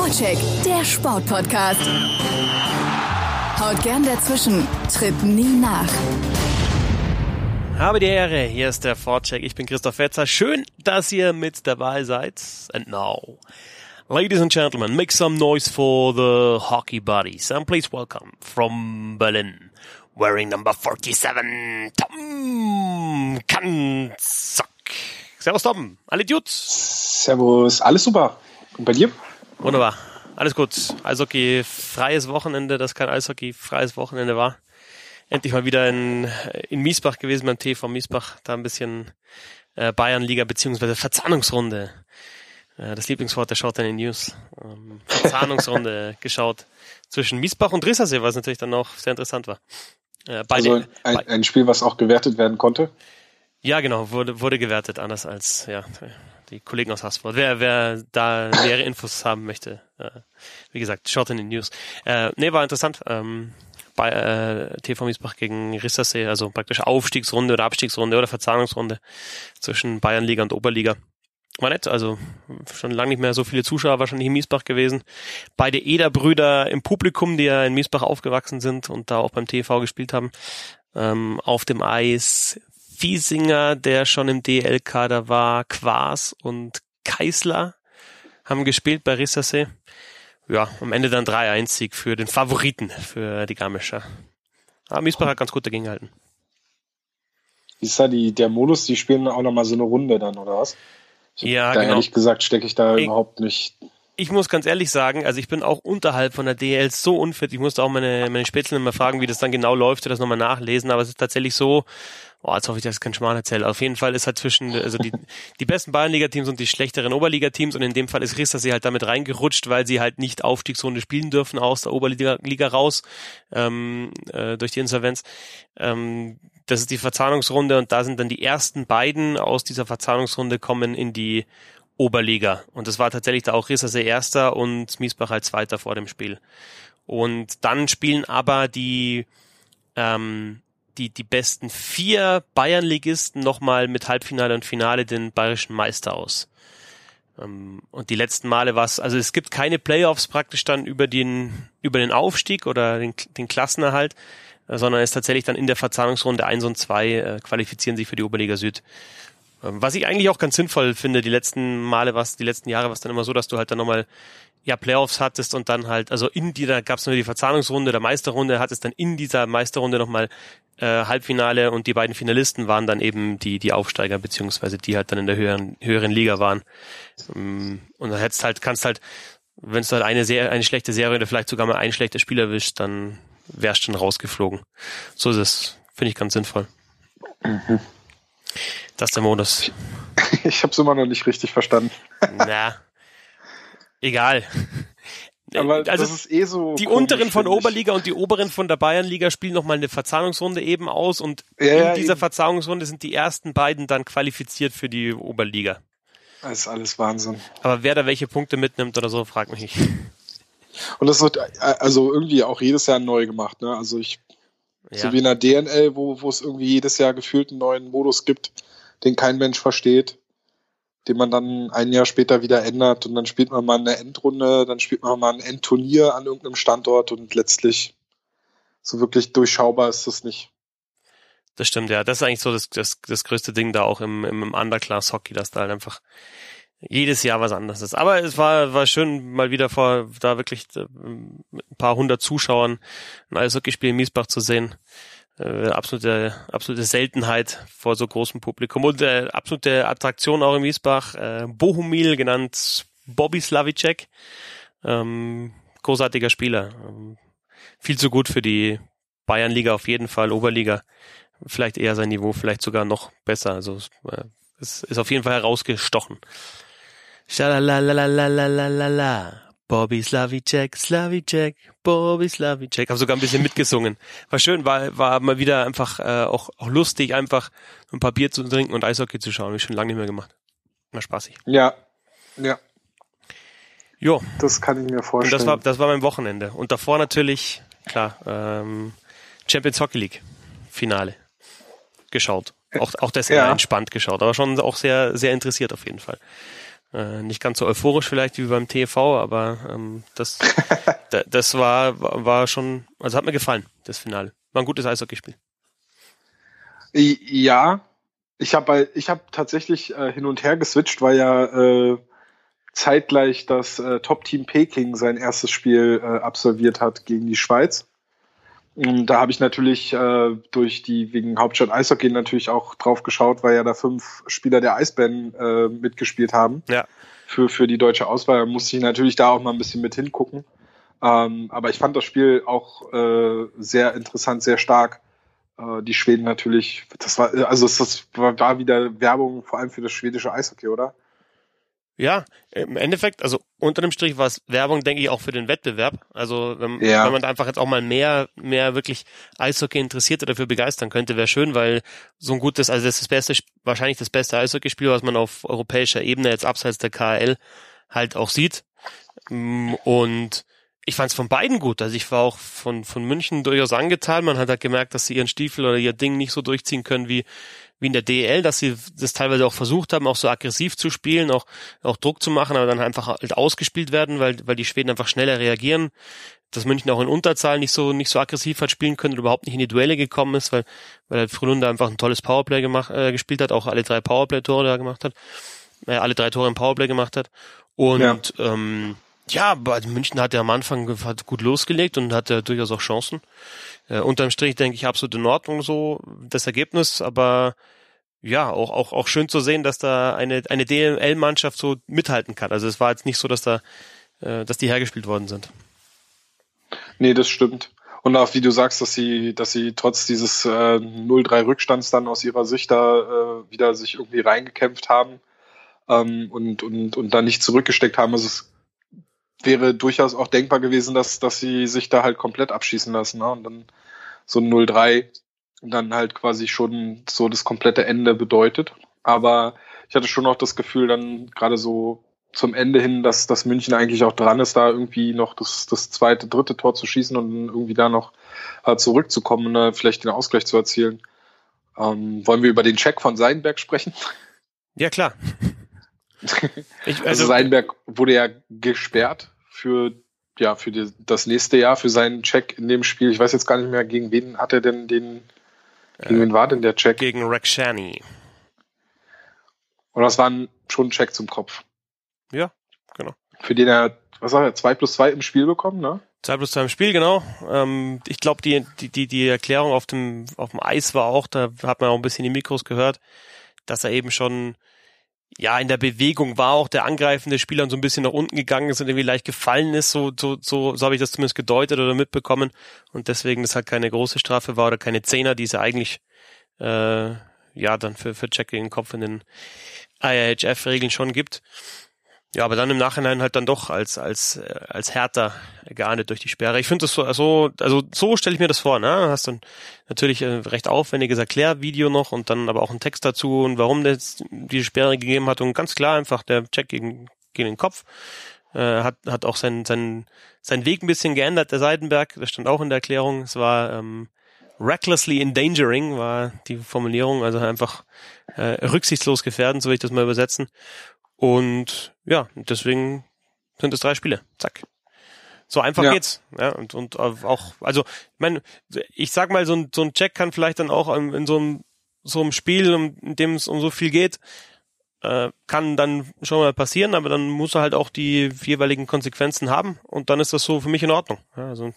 Vorcheck, der Sportpodcast. Haut gern dazwischen, tritt nie nach. Habe die Ehre, hier ist der Vorcheck. Ich bin Christoph Fetzer. Schön, dass ihr mit dabei seid. And now, ladies and gentlemen, make some noise for the hockey buddies. And please welcome from Berlin, wearing number 47, Tom Kanzak. Servus Tom, alle Dudes? Servus, alles super. Und bei dir? Wunderbar, alles gut. Eishockey, freies Wochenende, das kein Eishockey, freies Wochenende war. Endlich mal wieder in Miesbach gewesen, beim TV Miesbach, da ein bisschen Bayernliga beziehungsweise Verzahnungsrunde. Das Lieblingswort der Shorten in News. Verzahnungsrunde geschaut zwischen Miesbach und Rissersee, was natürlich dann auch sehr interessant war. Also ein Spiel, was auch gewertet werden konnte? Ja, genau, wurde gewertet, anders als die Kollegen aus Haßfurt. Wer da nähere Infos haben möchte, wie gesagt, Shorten in News. War interessant. Bei TV Miesbach gegen Rissersee, also praktisch Aufstiegsrunde oder Abstiegsrunde oder Verzahnungsrunde zwischen Bayernliga und Oberliga. War nett, also schon lange nicht mehr so viele Zuschauer wahrscheinlich in Miesbach gewesen. Beide Eder-Brüder im Publikum, die ja in Miesbach aufgewachsen sind und da auch beim TV gespielt haben. Auf dem Eis Fiesinger, der schon im DL-Kader war, Quaas und Keisler haben gespielt bei Rissersee. Ja, am Ende dann 3-1-Sieg für den Favoriten, für die Garmischer. Aber Miesbach hat ganz gut dagegen gehalten. Wie ist da der Modus? Die spielen auch nochmal so eine Runde dann, oder was? Ja, genau. Ehrlich gesagt stecke ich da überhaupt nicht. Ich muss ganz ehrlich sagen, also ich bin auch unterhalb von der DL so unfit. Ich musste auch meine Spätzle mal fragen, wie das dann genau läuft, das nochmal nachlesen. Aber es ist tatsächlich so, jetzt hoffe ich, dass ich keinen Schmarrn erzähle. Auf jeden Fall ist halt also die besten Bayernliga-Teams und die schlechteren Oberliga-Teams, und in dem Fall ist Rissersee halt damit reingerutscht, weil sie halt nicht Aufstiegsrunde spielen dürfen aus der Oberliga raus, durch die Insolvenz. Das ist die Verzahnungsrunde, und da sind dann die ersten beiden aus dieser Verzahnungsrunde kommen in die Oberliga. Und das war tatsächlich da auch Rissersee Erster und Miesbach als Zweiter vor dem Spiel. Und dann spielen aber die besten 4 Bayernligisten nochmal mit Halbfinale und Finale den bayerischen Meister aus. Und die letzten Male war es gibt keine Playoffs praktisch dann über den Aufstieg oder den Klassenerhalt, sondern es tatsächlich dann in der Verzahnungsrunde 1 und 2 qualifizieren sich für die Oberliga Süd. Was ich eigentlich auch ganz sinnvoll finde, die letzten Jahre war es dann immer so, dass du halt dann nochmal Playoffs hattest und dann halt, also da gab es nur die Verzahnungsrunde, der Meisterrunde, hattest dann in dieser Meisterrunde nochmal Halbfinale, und die beiden Finalisten waren dann eben die Aufsteiger, beziehungsweise die halt dann in der höheren Liga waren. Und dann kannst halt, wenn du halt eine schlechte Serie oder vielleicht sogar mal ein schlechtes Spiel erwischt, dann wärst du schon rausgeflogen. So ist es, finde ich ganz sinnvoll. Mhm. Das ist der Modus. Ich habe es immer noch nicht richtig verstanden. Na, egal. Aber also das ist so die komisch, unteren von Oberliga und die oberen von der Bayernliga spielen nochmal eine Verzahnungsrunde eben aus, und in dieser Verzahnungsrunde sind die ersten beiden dann qualifiziert für die Oberliga. Das ist alles Wahnsinn. Aber wer da welche Punkte mitnimmt oder so, fragt mich nicht. Und das wird also irgendwie auch jedes Jahr neu gemacht, ne? Also so wie in der DNL, wo es irgendwie jedes Jahr gefühlt einen neuen Modus gibt, den kein Mensch versteht, den man dann ein Jahr später wieder ändert, und dann spielt man mal eine Endrunde, dann spielt man mal ein Endturnier an irgendeinem Standort, und letztlich so wirklich durchschaubar ist das nicht. Das stimmt, ja. Das ist eigentlich so das größte Ding da auch im Underclass-Hockey, dass da halt einfach jedes Jahr was anderes ist. Aber es war schön, mal wieder da wirklich mit ein paar hundert Zuschauern ein Eishockeyspiel in Miesbach zu sehen. Absolute Seltenheit vor so großem Publikum, und absolute Attraktion auch in Miesbach. Bohumil, genannt Bobby Slavicek, großartiger Spieler. Viel zu gut für die Bayernliga auf jeden Fall, Oberliga vielleicht eher sein Niveau, vielleicht sogar noch besser. Also es ist auf jeden Fall herausgestochen. Schalalalalalala. Bobby Slavicek, Bobby Slavicek. Hab sogar ein bisschen mitgesungen. War schön, war mal wieder einfach auch lustig, einfach ein paar Bier zu trinken und Eishockey zu schauen. Hab ich schon lange nicht mehr gemacht. War spaßig. Ja. Jo. Das kann ich mir vorstellen. Und das war mein Wochenende. Und davor natürlich, klar, Champions Hockey League Finale geschaut. Auch das eher entspannt geschaut, aber schon auch sehr, sehr interessiert auf jeden Fall. Nicht ganz so euphorisch vielleicht wie beim TV, aber das war schon, also hat mir gefallen, das Finale. War ein gutes Eishockeyspiel. Ja, ich habe tatsächlich hin und her geswitcht, weil ja zeitgleich das Top-Team Peking sein erstes Spiel absolviert hat gegen die Schweiz. Und da habe ich natürlich wegen Hauptstadt Eishockey natürlich auch drauf geschaut, weil ja da 5 Spieler der Eisbären mitgespielt haben. Ja. Für die deutsche Auswahl. Da musste ich natürlich da auch mal ein bisschen mit hingucken. Aber ich fand das Spiel auch sehr interessant, sehr stark. Die Schweden natürlich, das war wieder Werbung vor allem für das schwedische Eishockey, oder? Ja, im Endeffekt, also unter dem Strich war es Werbung, denke ich, auch für den Wettbewerb. Also wenn man da einfach jetzt auch mal mehr wirklich Eishockey interessiert oder dafür begeistern könnte, wäre schön, weil so ein gutes, also das ist wahrscheinlich das beste Eishockeyspiel, was man auf europäischer Ebene jetzt abseits der KHL halt auch sieht. Und ich fand es von beiden gut. Also ich war auch von München durchaus angetan. Man hat halt gemerkt, dass sie ihren Stiefel oder ihr Ding nicht so durchziehen können wie in der DEL, dass sie das teilweise auch versucht haben, auch so aggressiv zu spielen, auch Druck zu machen, aber dann einfach halt ausgespielt werden, weil die Schweden einfach schneller reagieren. Dass München auch in Unterzahl nicht so aggressiv hat spielen können oder überhaupt nicht in die Duelle gekommen ist, weil halt Frölunda einfach ein tolles Powerplay gespielt hat, auch alle 3 Powerplay-Tore da gemacht hat, alle 3 Tore im Powerplay gemacht hat. Und München hat ja am Anfang gut losgelegt und hatte durchaus auch Chancen. Unterm Strich denke ich absolut in Ordnung so das Ergebnis, aber ja, auch schön zu sehen, dass da eine DEL-Mannschaft so mithalten kann. Also es war jetzt nicht so, dass die hergespielt worden sind. Nee, das stimmt. Und auch wie du sagst, dass sie trotz dieses 0-3 Rückstands dann aus ihrer Sicht da wieder sich irgendwie reingekämpft haben und dann nicht zurückgesteckt haben. Also es wäre durchaus auch denkbar gewesen, dass sie sich da halt komplett abschießen lassen, ne? Und dann so ein 0-3 dann halt quasi schon so das komplette Ende bedeutet. Aber ich hatte schon auch das Gefühl, dann gerade so zum Ende hin, dass München eigentlich auch dran ist, da irgendwie noch das zweite, dritte Tor zu schießen und dann irgendwie da noch zurückzukommen und vielleicht den Ausgleich zu erzielen. Wollen wir über den Check von Seidenberg sprechen? Ja, klar. Also Seidenberg wurde ja gesperrt für das nächste Jahr, für seinen Check in dem Spiel. Ich weiß jetzt gar nicht mehr, gegen wen hat er denn gegen wen war denn der Check? Gegen Rakhshani. Und das war schon ein Check zum Kopf. Ja, genau. Für den er, 2+2 im Spiel bekommen, ne? 2+2 im Spiel, genau. Ich glaube, die Erklärung auf dem Eis war auch, da hat man auch ein bisschen die Mikros gehört, dass er eben schon in der Bewegung war, auch der angreifende Spieler und so ein bisschen nach unten gegangen ist und irgendwie leicht gefallen ist, so habe ich das zumindest gedeutet oder mitbekommen und deswegen das halt keine große Strafe war oder keine Zehner, die es ja eigentlich dann für Check gegen den Kopf in den IIHF-Regeln schon gibt. Ja, aber dann im Nachhinein halt dann doch als härter geahndet durch die Sperre. Ich finde das so stelle ich mir das vor, ne? Hast dann natürlich recht aufwendiges Erklärvideo noch und dann aber auch einen Text dazu und warum das diese Sperre gegeben hat und ganz klar einfach der Check gegen den Kopf. Hat auch seinen Weg ein bisschen geändert, der Seidenberg, das stand auch in der Erklärung. Es war recklessly endangering war die Formulierung, also einfach rücksichtslos gefährden, so will ich das mal übersetzen. Und ja, deswegen sind es 3 Spiele. Zack. So einfach geht's. Ja, und auch, also, ich sag mal, so ein Check kann vielleicht dann auch in so einem Spiel, in dem es um so viel geht, kann dann schon mal passieren, aber dann muss er halt auch die jeweiligen Konsequenzen haben und dann ist das so für mich in Ordnung. Ja, also,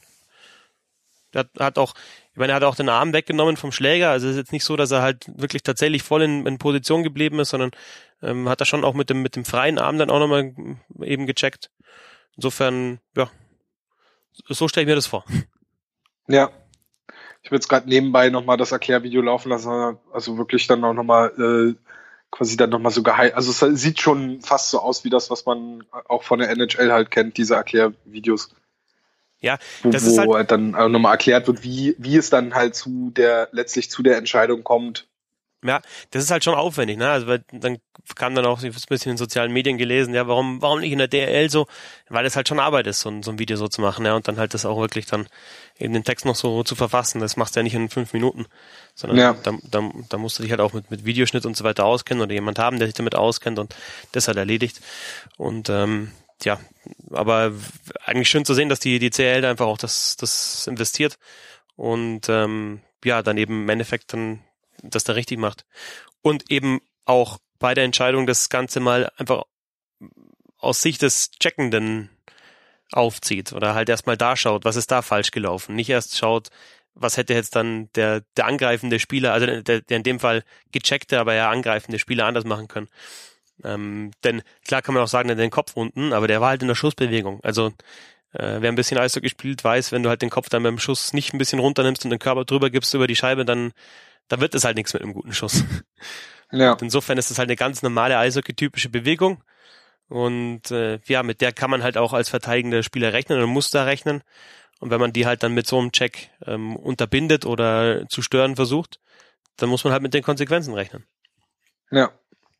er hat auch den Arm weggenommen vom Schläger, also es ist jetzt nicht so, dass er halt wirklich tatsächlich voll in Position geblieben ist, sondern hat er schon auch mit dem freien Arm dann auch nochmal eben gecheckt. Insofern, ja, so stelle ich mir das vor. Ja, ich will jetzt gerade nebenbei nochmal das Erklärvideo laufen lassen, also wirklich dann auch nochmal quasi dann nochmal so geheim, also es sieht schon fast so aus wie das, was man auch von der NHL halt kennt, diese Erklärvideos. Ja, das ist halt dann nochmal erklärt wird, wie es dann halt letztlich zu der Entscheidung kommt, Ja, das ist halt schon aufwendig, ne? Also weil dann kam dann auch, ich habe ein bisschen in sozialen Medien gelesen, ja, warum nicht in der DRL so? Weil es halt schon Arbeit ist, so ein Video so zu machen, ja, und dann halt das auch wirklich dann eben den Text noch so zu verfassen. Das machst du ja nicht in 5 Minuten, sondern da musst du dich halt auch mit Videoschnitt und so weiter auskennen oder jemand haben, der sich damit auskennt und das halt erledigt. Und ja, aber eigentlich schön zu sehen, dass die CRL da einfach auch das investiert und ja, dann eben im Endeffekt dann das da richtig macht. Und eben auch bei der Entscheidung das Ganze mal einfach aus Sicht des Checkenden aufzieht oder halt erstmal da schaut, was ist da falsch gelaufen. Nicht erst schaut, was hätte jetzt dann der angreifende Spieler, also der in dem Fall gecheckte, aber ja angreifende Spieler anders machen können. Denn klar kann man auch sagen, der hat den Kopf unten, aber der war halt in der Schussbewegung. Also wer ein bisschen Eishockey gespielt, weiß, wenn du halt den Kopf dann beim Schuss nicht ein bisschen runternimmst und den Körper drüber gibst über die Scheibe, dann wird es halt nichts mit einem guten Schuss. Ja. Und insofern ist das halt eine ganz normale Eishockey-typische Bewegung. Und ja, mit der kann man halt auch als verteidigender Spieler rechnen und muss da rechnen. Und wenn man die halt dann mit so einem Check unterbindet oder zu stören versucht, dann muss man halt mit den Konsequenzen rechnen. Ja.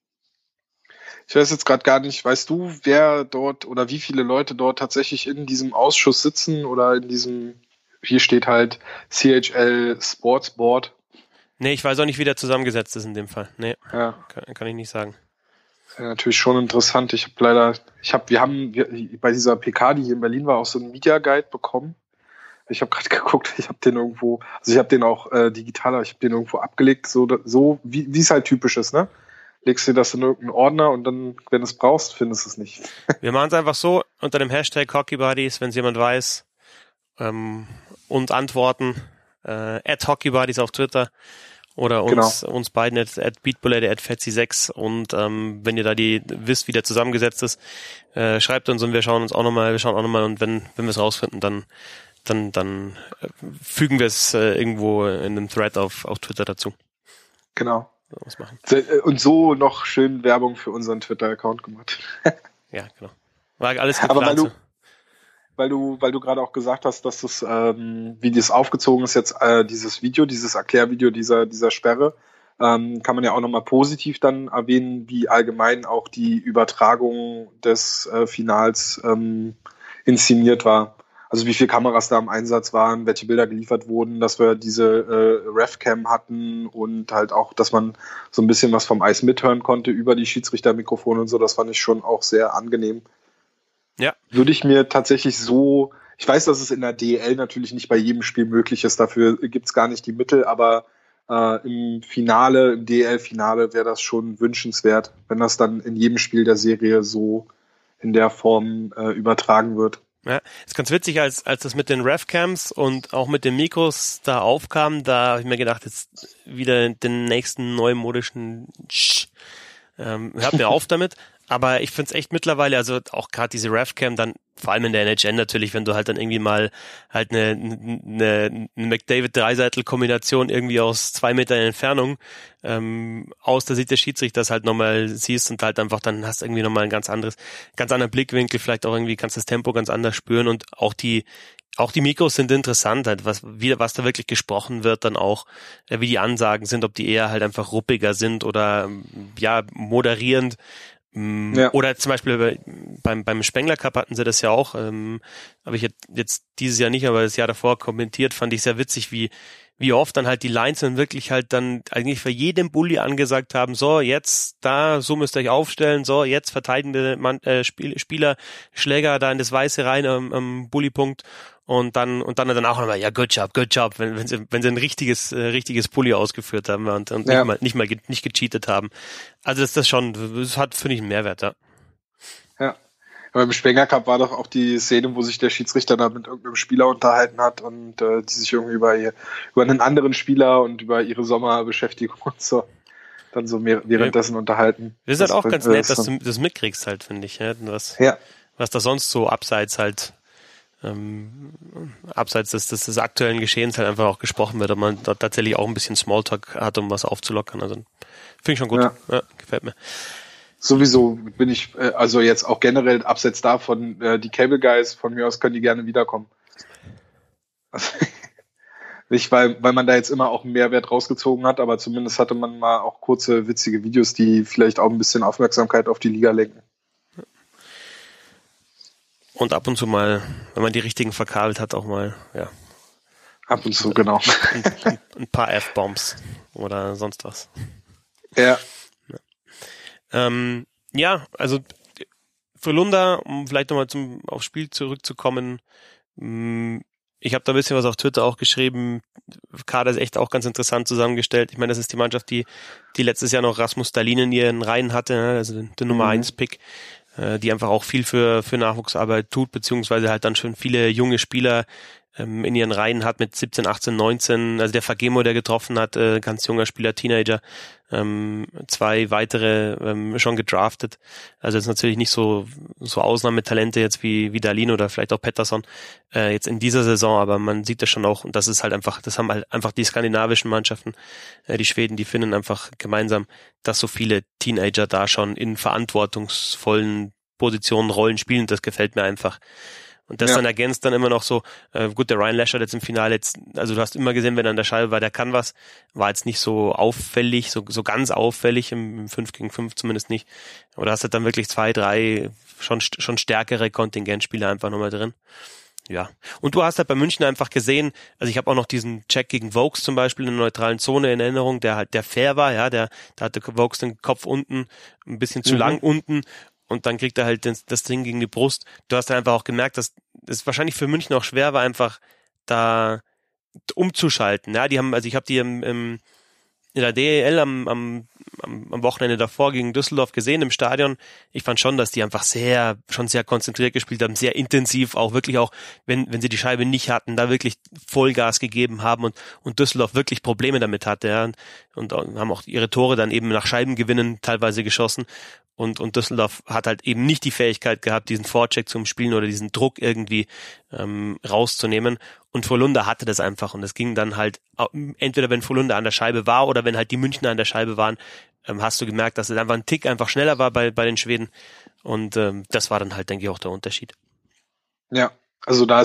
Ich weiß jetzt gerade gar nicht, weißt du, wer dort oder wie viele Leute dort tatsächlich in diesem Ausschuss sitzen oder in diesem, hier steht halt CHL Sports Board. Nee, ich weiß auch nicht, wie der zusammengesetzt ist in dem Fall. Nee, ja. Kann ich nicht sagen. Ja, natürlich schon interessant. Wir haben bei dieser PK, die hier in Berlin war, auch so einen Media Guide bekommen. Ich habe gerade geguckt, ich habe den irgendwo, also ich habe den auch digital, aber ich habe den irgendwo abgelegt, so wie es halt typisch ist, ne? Legst dir das in irgendeinen Ordner und dann, wenn du es brauchst, findest du es nicht. Wir machen es einfach so, unter dem Hashtag HockeyBuddies, wenn es jemand weiß, und antworten, @HockeyBuddies auf Twitter oder uns beiden @beatbullet, @fetzi6 und wenn ihr da wisst, wie der zusammengesetzt ist, schreibt uns und wir schauen auch nochmal und wenn wir es rausfinden, dann fügen wir es irgendwo in einem Thread auf Twitter dazu. Genau. Und so noch schön Werbung für unseren Twitter-Account gemacht. Ja, genau. War alles geplant. Aber weil du gerade auch gesagt hast, dass das, wie das aufgezogen ist jetzt, dieses Video, dieses Erklärvideo dieser Sperre, kann man ja auch nochmal positiv dann erwähnen, wie allgemein auch die Übertragung des Finals inszeniert war. Also wie viele Kameras da im Einsatz waren, welche Bilder geliefert wurden, dass wir diese Ref-Cam hatten und halt auch, dass man so ein bisschen was vom Eis mithören konnte über die Schiedsrichtermikrofone und so, das fand ich schon auch sehr angenehm. Ja. Würde ich mir tatsächlich so, ich weiß, dass es in der DEL natürlich nicht bei jedem Spiel möglich ist, dafür gibt's gar nicht die Mittel, aber im DEL-Finale wäre das schon wünschenswert, wenn das dann in jedem Spiel der Serie so in der Form übertragen wird. Ja, ist ganz witzig, als das mit den Ref-Cams und auch mit den Mikros da aufkam, da habe ich mir gedacht, jetzt wieder den nächsten neumodischen hört mir auf damit. Aber ich find's echt mittlerweile, also auch gerade diese Ref-Cam dann, vor allem in der NHL natürlich, wenn du halt dann irgendwie mal halt eine McDavid-Dreiseitel-Kombination irgendwie aus 2 Meter Entfernung aus der Sicht des Schiedsrichters halt nochmal siehst und halt einfach dann hast du irgendwie nochmal ein ganz anderen Blickwinkel, vielleicht auch irgendwie kannst das Tempo ganz anders spüren und auch die Mikros sind interessant, halt was da wirklich gesprochen wird, dann auch, wie die Ansagen sind, ob die eher halt einfach ruppiger sind oder ja moderierend. Ja. Oder zum Beispiel beim Spengler Cup hatten sie das ja auch, habe ich jetzt dieses Jahr nicht, aber das Jahr davor kommentiert, fand ich sehr witzig, wie oft dann halt die Linesmen wirklich halt dann eigentlich für jeden Bully angesagt haben, so jetzt da, so müsst ihr euch aufstellen, so jetzt verteidigende Spieler, Schläger da in das Weiße rein am Bullypunkt und dann auch nochmal, ja, good job, wenn sie ein richtiges Bully ausgeführt haben und ja. nicht gecheatet haben. Also das hat, finde ich, einen Mehrwert, ja. Ja. Beim Spengler Cup war doch auch die Szene, wo sich der Schiedsrichter da mit irgendeinem Spieler unterhalten hat und die sich irgendwie über einen anderen Spieler und über ihre Sommerbeschäftigung und so dann so währenddessen unterhalten. Das ist halt auch ganz nett, dass du das mitkriegst halt, finde ich. Was da sonst so abseits des aktuellen Geschehens halt einfach auch gesprochen wird, ob man da tatsächlich auch ein bisschen Smalltalk hat, um was aufzulockern. Also finde ich schon gut. Ja, gefällt mir. Sowieso bin ich, also jetzt auch generell abseits davon, die Cable Guys, von mir aus können die gerne wiederkommen. Also, Nicht, weil man da jetzt immer auch einen Mehrwert rausgezogen hat, aber zumindest hatte man mal auch kurze, witzige Videos, die vielleicht auch ein bisschen Aufmerksamkeit auf die Liga lenken. Und ab und zu mal, wenn man die richtigen verkabelt hat, auch mal, ja. Ab und zu, genau. Ein paar F-Bombs oder sonst was. Ja. Ja, also Frölunda, um vielleicht nochmal aufs Spiel zurückzukommen, ich habe da ein bisschen was auf Twitter auch geschrieben. Kader ist echt auch ganz interessant zusammengestellt. Ich meine, das ist die Mannschaft, die letztes Jahr noch Rasmus Dahlin in ihren Reihen hatte, also der Nummer 1 Pick, die einfach auch viel für Nachwuchsarbeit tut, beziehungsweise halt dann schon viele junge Spieler in ihren Reihen hat mit 17, 18, 19. Also der Fagemo, der getroffen hat, ganz junger Spieler, Teenager, 2 weitere schon gedraftet. Also jetzt natürlich nicht so Ausnahmetalente jetzt wie Dahlin oder vielleicht auch Pettersson jetzt in dieser Saison, aber man sieht das schon auch, und das ist halt einfach, das haben halt einfach die skandinavischen Mannschaften, die Schweden, die Finnen einfach gemeinsam, dass so viele Teenager da schon in verantwortungsvollen Positionen Rollen spielen. Das gefällt mir einfach. Und das dann ergänzt dann immer noch so, gut, der Ryan Lasher jetzt im Finale jetzt, also du hast immer gesehen, wenn er an der Scheibe war, der kann was, war jetzt nicht so auffällig, so ganz auffällig, im 5 gegen 5 zumindest nicht. Aber da hast du dann wirklich 2, 3 schon stärkere Kontingentspieler einfach nochmal drin. Ja. Und du hast halt bei München einfach gesehen, also ich habe auch noch diesen Check gegen Vokes zum Beispiel in der neutralen Zone in Erinnerung, der fair war, ja, da hatte Vokes den Kopf unten, ein bisschen zu lang unten. Und dann kriegt er halt das Ding gegen die Brust. Du hast dann einfach auch gemerkt, dass es wahrscheinlich für München auch schwer war, einfach da umzuschalten. Ja, ich habe die in der DEL am Wochenende davor gegen Düsseldorf gesehen im Stadion. Ich fand schon, dass die einfach sehr konzentriert gespielt haben, sehr intensiv, auch wirklich auch, wenn sie die Scheibe nicht hatten, da wirklich Vollgas gegeben haben und Düsseldorf wirklich Probleme damit hatte, ja, und haben auch ihre Tore dann eben nach Scheibengewinnen teilweise geschossen. Und Düsseldorf hat halt eben nicht die Fähigkeit gehabt, diesen Vorcheck zum Spielen oder diesen Druck irgendwie rauszunehmen. Und Frölunda hatte das einfach. Und es ging dann halt, entweder wenn Frölunda an der Scheibe war oder wenn halt die Münchner an der Scheibe waren, hast du gemerkt, dass es einfach ein Tick einfach schneller war bei den Schweden. Und das war dann halt, denke ich, auch der Unterschied. Ja, also da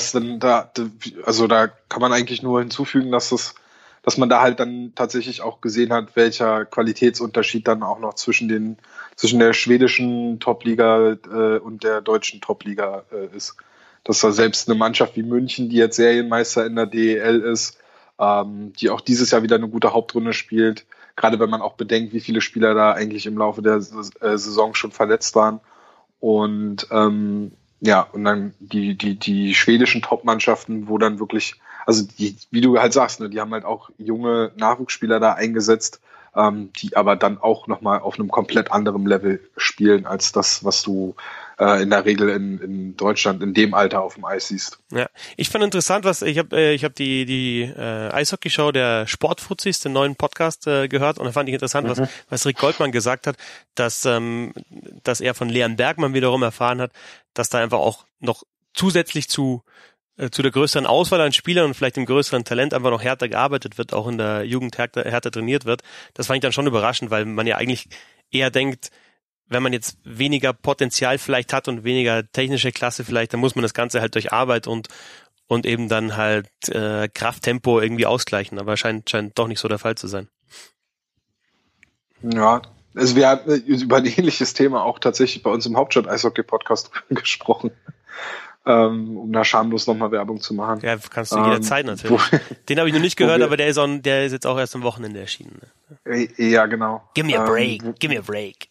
kann man eigentlich nur hinzufügen, dass man da halt dann tatsächlich auch gesehen hat, welcher Qualitätsunterschied dann auch noch zwischen der schwedischen Top-Liga und der deutschen Top-Liga ist. Dass da selbst eine Mannschaft wie München, die jetzt Serienmeister in der DEL ist, die auch dieses Jahr wieder eine gute Hauptrunde spielt, gerade wenn man auch bedenkt, wie viele Spieler da eigentlich im Laufe der Saison schon verletzt waren. Und und dann die schwedischen Top-Mannschaften, wo dann wirklich, also wie du halt sagst, ne, die haben halt auch junge Nachwuchsspieler da eingesetzt, die aber dann auch nochmal auf einem komplett anderen Level spielen, als das, was du in der Regel in Deutschland in dem Alter auf dem Eis siehst. Ja, ich fand interessant, ich habe die Eishockey-Show der Sportfuzis, den neuen Podcast, gehört, und da fand ich interessant, was Rick Goldmann gesagt hat, dass er von Leon Bergmann wiederum erfahren hat, dass da einfach auch noch zusätzlich zu der größeren Auswahl an Spielern und vielleicht dem größeren Talent einfach noch härter gearbeitet wird, auch in der Jugend härter trainiert wird. Das fand ich dann schon überraschend, weil man ja eigentlich eher denkt, wenn man jetzt weniger Potenzial vielleicht hat und weniger technische Klasse vielleicht, dann muss man das Ganze halt durch Arbeit und eben dann halt Krafttempo irgendwie ausgleichen. Aber scheint doch nicht so der Fall zu sein. Ja, also wir haben über ein ähnliches Thema auch tatsächlich bei uns im Hauptstadt-Eishockey-Podcast gesprochen. Um da schamlos nochmal Werbung zu machen. Ja, kannst du jederzeit natürlich. Den habe ich noch nicht gehört, aber der ist jetzt auch erst am Wochenende erschienen. Ne? Ja, genau. Give me a break, give me a break.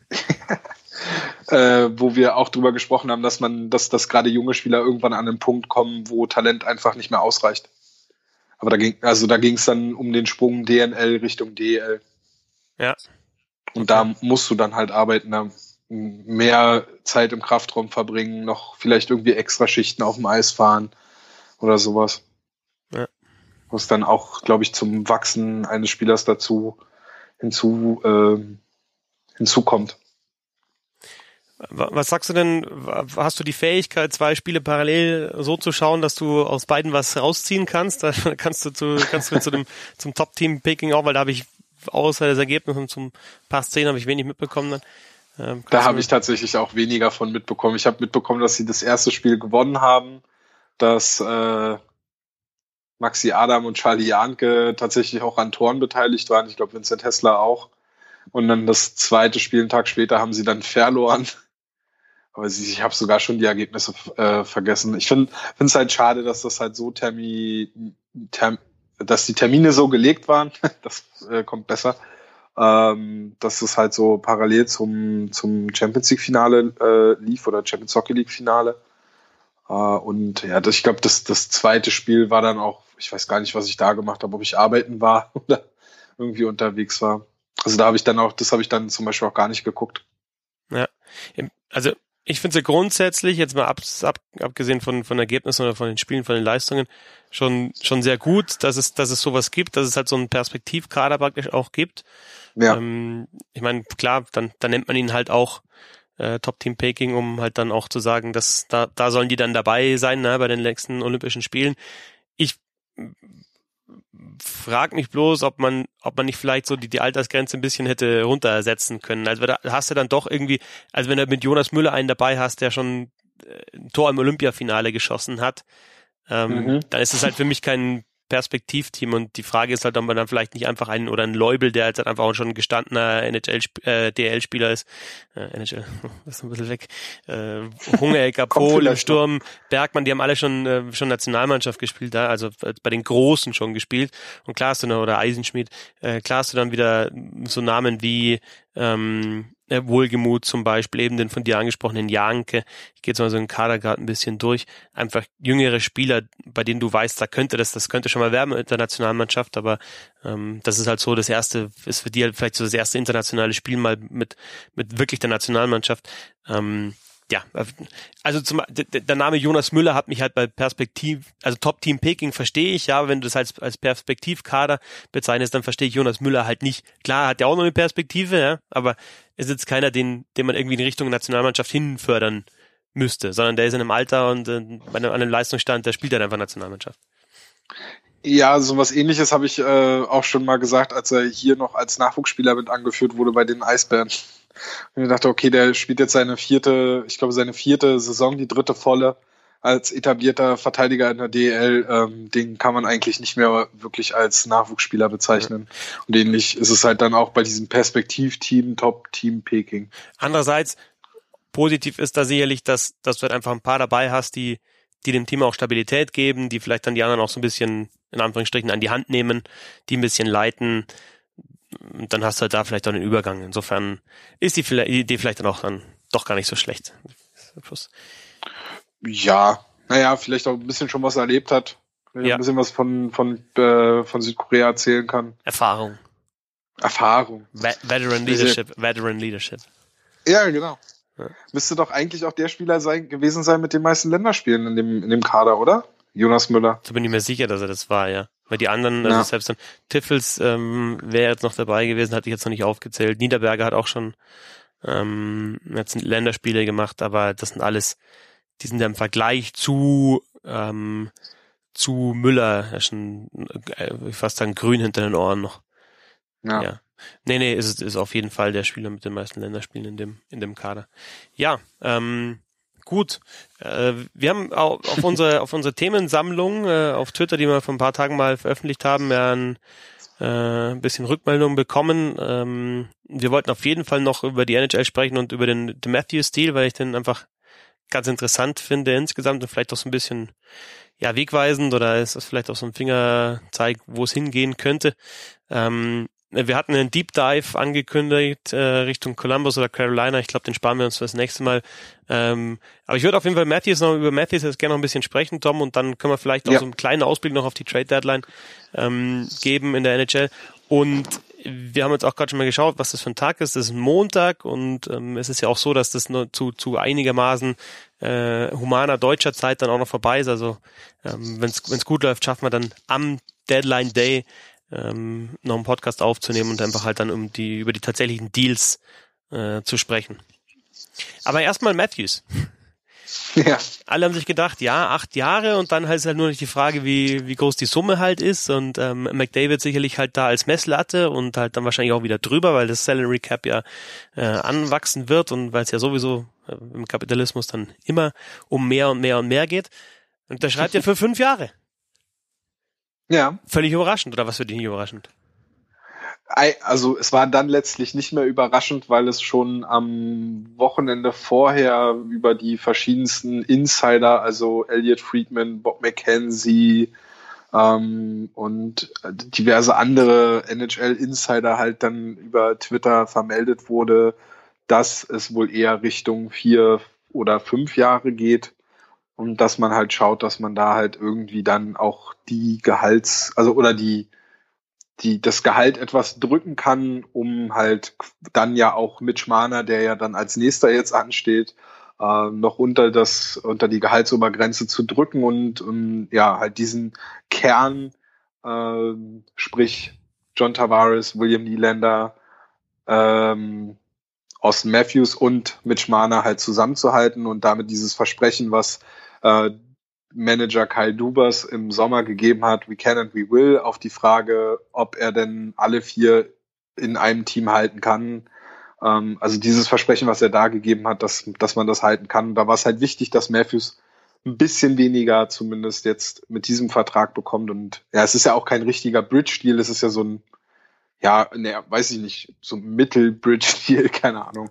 Wo wir auch drüber gesprochen haben, dass gerade junge Spieler irgendwann an einen Punkt kommen, wo Talent einfach nicht mehr ausreicht. Aber da ging es dann um den Sprung DNL Richtung DEL. Ja. Und da musst du dann halt arbeiten, da mehr Zeit im Kraftraum verbringen, noch vielleicht irgendwie extra Schichten auf dem Eis fahren oder sowas. Ja. Wo es dann auch, glaube ich, zum Wachsen eines Spielers hinzukommt. Was sagst du denn, hast du die Fähigkeit, 2 Spiele parallel so zu schauen, dass du aus beiden was rausziehen kannst? Da kannst du zum Top-Team-Picking auch, weil da habe ich außer das Ergebnis und zum Paar Szenen habe ich wenig mitbekommen dann. Da habe ich tatsächlich auch weniger von mitbekommen. Ich habe mitbekommen, dass sie das erste Spiel gewonnen haben, dass Maxi Adam und Charlie Jahnke tatsächlich auch an Toren beteiligt waren. Ich glaube, Vincent Hessler auch. Und dann das zweite Spiel, einen Tag später, haben sie dann verloren. Aber ich habe sogar schon die Ergebnisse vergessen. Ich finde es halt schade, dass das halt so dass die Termine so gelegt waren. Das kommt besser. Dass es halt so parallel zum Champions League Finale lief oder Champions Hockey League Finale. Und ja, ich glaube, das zweite Spiel war dann auch, ich weiß gar nicht, was ich da gemacht habe, ob ich arbeiten war oder irgendwie unterwegs war. Also das habe ich dann zum Beispiel auch gar nicht geguckt. Ja, also ich finde es ja grundsätzlich, jetzt mal abgesehen von Ergebnissen oder von den Spielen, von den Leistungen, schon sehr gut, dass es sowas gibt, dass es halt so einen Perspektivkader praktisch auch gibt. Ja. Ich meine, klar, dann nennt man ihn halt auch Top-Team Peking, um halt dann auch zu sagen, dass da sollen die dann dabei sein, ne, bei den nächsten Olympischen Spielen. Ich frag mich bloß, ob man nicht vielleicht so die Altersgrenze ein bisschen hätte runtersetzen können. Also da hast du dann doch irgendwie, also wenn du mit Jonas Müller einen dabei hast, der schon ein Tor im Olympiafinale geschossen hat, dann ist es halt für mich kein Perspektivteam und die Frage ist halt, ob man dann vielleicht nicht einfach einen oder einen Leubel, der halt einfach auch schon ein gestandener DL-Spieler ist, NHL, das ist ein bisschen weg, Hungerecker, Pohl im Sturm, Bergmann, die haben alle schon Nationalmannschaft gespielt, also bei den Großen schon gespielt und klar hast du dann, oder Eisenschmidt, klar hast du dann wieder so Namen wie Wohlgemuth zum Beispiel, eben den von dir angesprochenen Jahnke. Ich gehe jetzt mal so den Kader gerade ein bisschen durch. Einfach jüngere Spieler, bei denen du weißt, das könnte schon mal werden mit der Nationalmannschaft, aber das ist halt so ist für die halt vielleicht so das erste internationale Spiel mal mit wirklich der Nationalmannschaft. Ja, also der Name Jonas Müller hat mich halt bei also Top-Team Peking verstehe ich, ja, aber wenn du das als Perspektivkader bezeichnest, dann verstehe ich Jonas Müller halt nicht. Klar, hat der auch noch eine Perspektive, ja, aber ist jetzt keiner, den man irgendwie in Richtung Nationalmannschaft hinfördern müsste, sondern der ist in einem Alter und an einem Leistungsstand, der spielt halt einfach Nationalmannschaft. Ja, so was Ähnliches habe ich auch schon mal gesagt, als er hier noch als Nachwuchsspieler mit angeführt wurde bei den Eisbären. Und ich dachte, okay, der spielt jetzt seine vierte Saison, die dritte volle als etablierter Verteidiger in der DEL. Den kann man eigentlich nicht mehr wirklich als Nachwuchsspieler bezeichnen. Ja. Und ähnlich ist es halt dann auch bei diesem Perspektivteam, Top-Team Peking. Andererseits, positiv ist da sicherlich, dass du halt einfach ein paar dabei hast, die dem Team auch Stabilität geben, die vielleicht dann die anderen auch so ein bisschen, in Anführungsstrichen, an die Hand nehmen, die ein bisschen leiten. Und dann hast du halt da vielleicht auch den Übergang. Insofern ist die Idee vielleicht dann auch dann doch gar nicht so schlecht. Ja, naja, vielleicht auch ein bisschen schon was erlebt hat. Ein bisschen was von Südkorea erzählen kann. Erfahrung. Veteran Leadership. Ja, genau. Ja. Müsste doch eigentlich auch der Spieler gewesen sein mit den meisten Länderspielen in dem Kader, oder? Jonas Müller. Da bin ich mir sicher, dass er das war, ja. Weil die anderen, also selbst dann Tiffels wäre jetzt noch dabei gewesen, hatte ich jetzt noch nicht aufgezählt. Niederberger hat auch schon jetzt Länderspiele gemacht, aber das sind alles, die sind ja im Vergleich zu Müller ja schon fast sagen grün hinter den Ohren noch. Ja. Nee, ist auf jeden Fall der Spieler mit den meisten Länderspielen in dem Kader. Ja, gut. Wir haben auf unsere Themensammlung auf Twitter, die wir vor ein paar Tagen mal veröffentlicht haben, ein bisschen Rückmeldungen bekommen. Wir wollten auf jeden Fall noch über die NHL sprechen und über den Matthews-Deal, weil ich den einfach ganz interessant finde insgesamt und vielleicht auch so ein bisschen wegweisend oder ist das vielleicht auch so ein Fingerzeig, wo es hingehen könnte. Wir hatten einen Deep Dive angekündigt Richtung Columbus oder Carolina. Ich glaube, den sparen wir uns für das nächste Mal. Aber ich würde auf jeden Fall über Matthews jetzt gerne noch ein bisschen sprechen, Tom, und dann können wir vielleicht auch so einen kleinen Ausblick noch auf die Trade Deadline geben in der NHL. Und wir haben jetzt auch gerade schon mal geschaut, was das für ein Tag ist. Das ist ein Montag und es ist ja auch so, dass das nur zu einigermaßen humaner deutscher Zeit dann auch noch vorbei ist. Also wenn's gut läuft, schaffen wir dann am Deadline Day noch einen Podcast aufzunehmen und einfach halt dann über die tatsächlichen Deals zu sprechen. Aber erstmal Matthews. Ja. Alle haben sich gedacht, 8 Jahre und dann halt nur noch die Frage, wie groß die Summe halt ist und McDavid sicherlich halt da als Messlatte und halt dann wahrscheinlich auch wieder drüber, weil das Salary Cap ja anwachsen wird und weil es ja sowieso im Kapitalismus dann immer um mehr und mehr und mehr geht. Und der schreibt ja für 5 Jahre. Ja. Völlig überraschend, oder was für dich nicht überraschend? Also es war dann letztlich nicht mehr überraschend, weil es schon am Wochenende vorher über die verschiedensten Insider, also Elliot Friedman, Bob McKenzie und diverse andere NHL-Insider halt dann über Twitter vermeldet wurde, dass es wohl eher Richtung 4 oder 5 Jahre geht und dass man halt schaut, dass man da halt irgendwie dann auch die das Gehalt etwas drücken kann, um halt dann ja auch Mitch Marner, der ja dann als nächster jetzt ansteht, noch unter die Gehaltsobergrenze zu drücken und ja, halt diesen Kern, sprich John Tavares, William Nylander, Austin Matthews und Mitch Marner halt zusammenzuhalten und damit dieses Versprechen, was Manager Kyle Dubas im Sommer gegeben hat, we can and we will, auf die Frage, ob er denn alle 4 in einem Team halten kann. Also dieses Versprechen, was er da gegeben hat, dass man das halten kann. Da war es halt wichtig, dass Matthews ein bisschen weniger zumindest jetzt mit diesem Vertrag bekommt. Und ja, es ist ja auch kein richtiger Bridge-Deal, es ist ja so ein, ja, ne, weiß ich nicht, so ein Mittel-Bridge-Deal, keine Ahnung.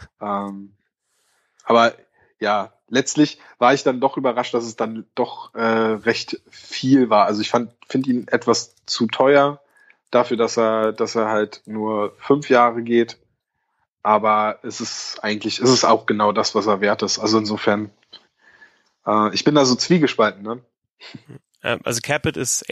Aber ja, letztlich war ich dann doch überrascht, dass es dann doch recht viel war. Also ich finde ihn etwas zu teuer dafür, dass er halt nur 5 Jahre geht. Aber es ist auch genau das, was er wert ist. Also insofern, ich bin da so zwiegespalten, ne? Also Capit ist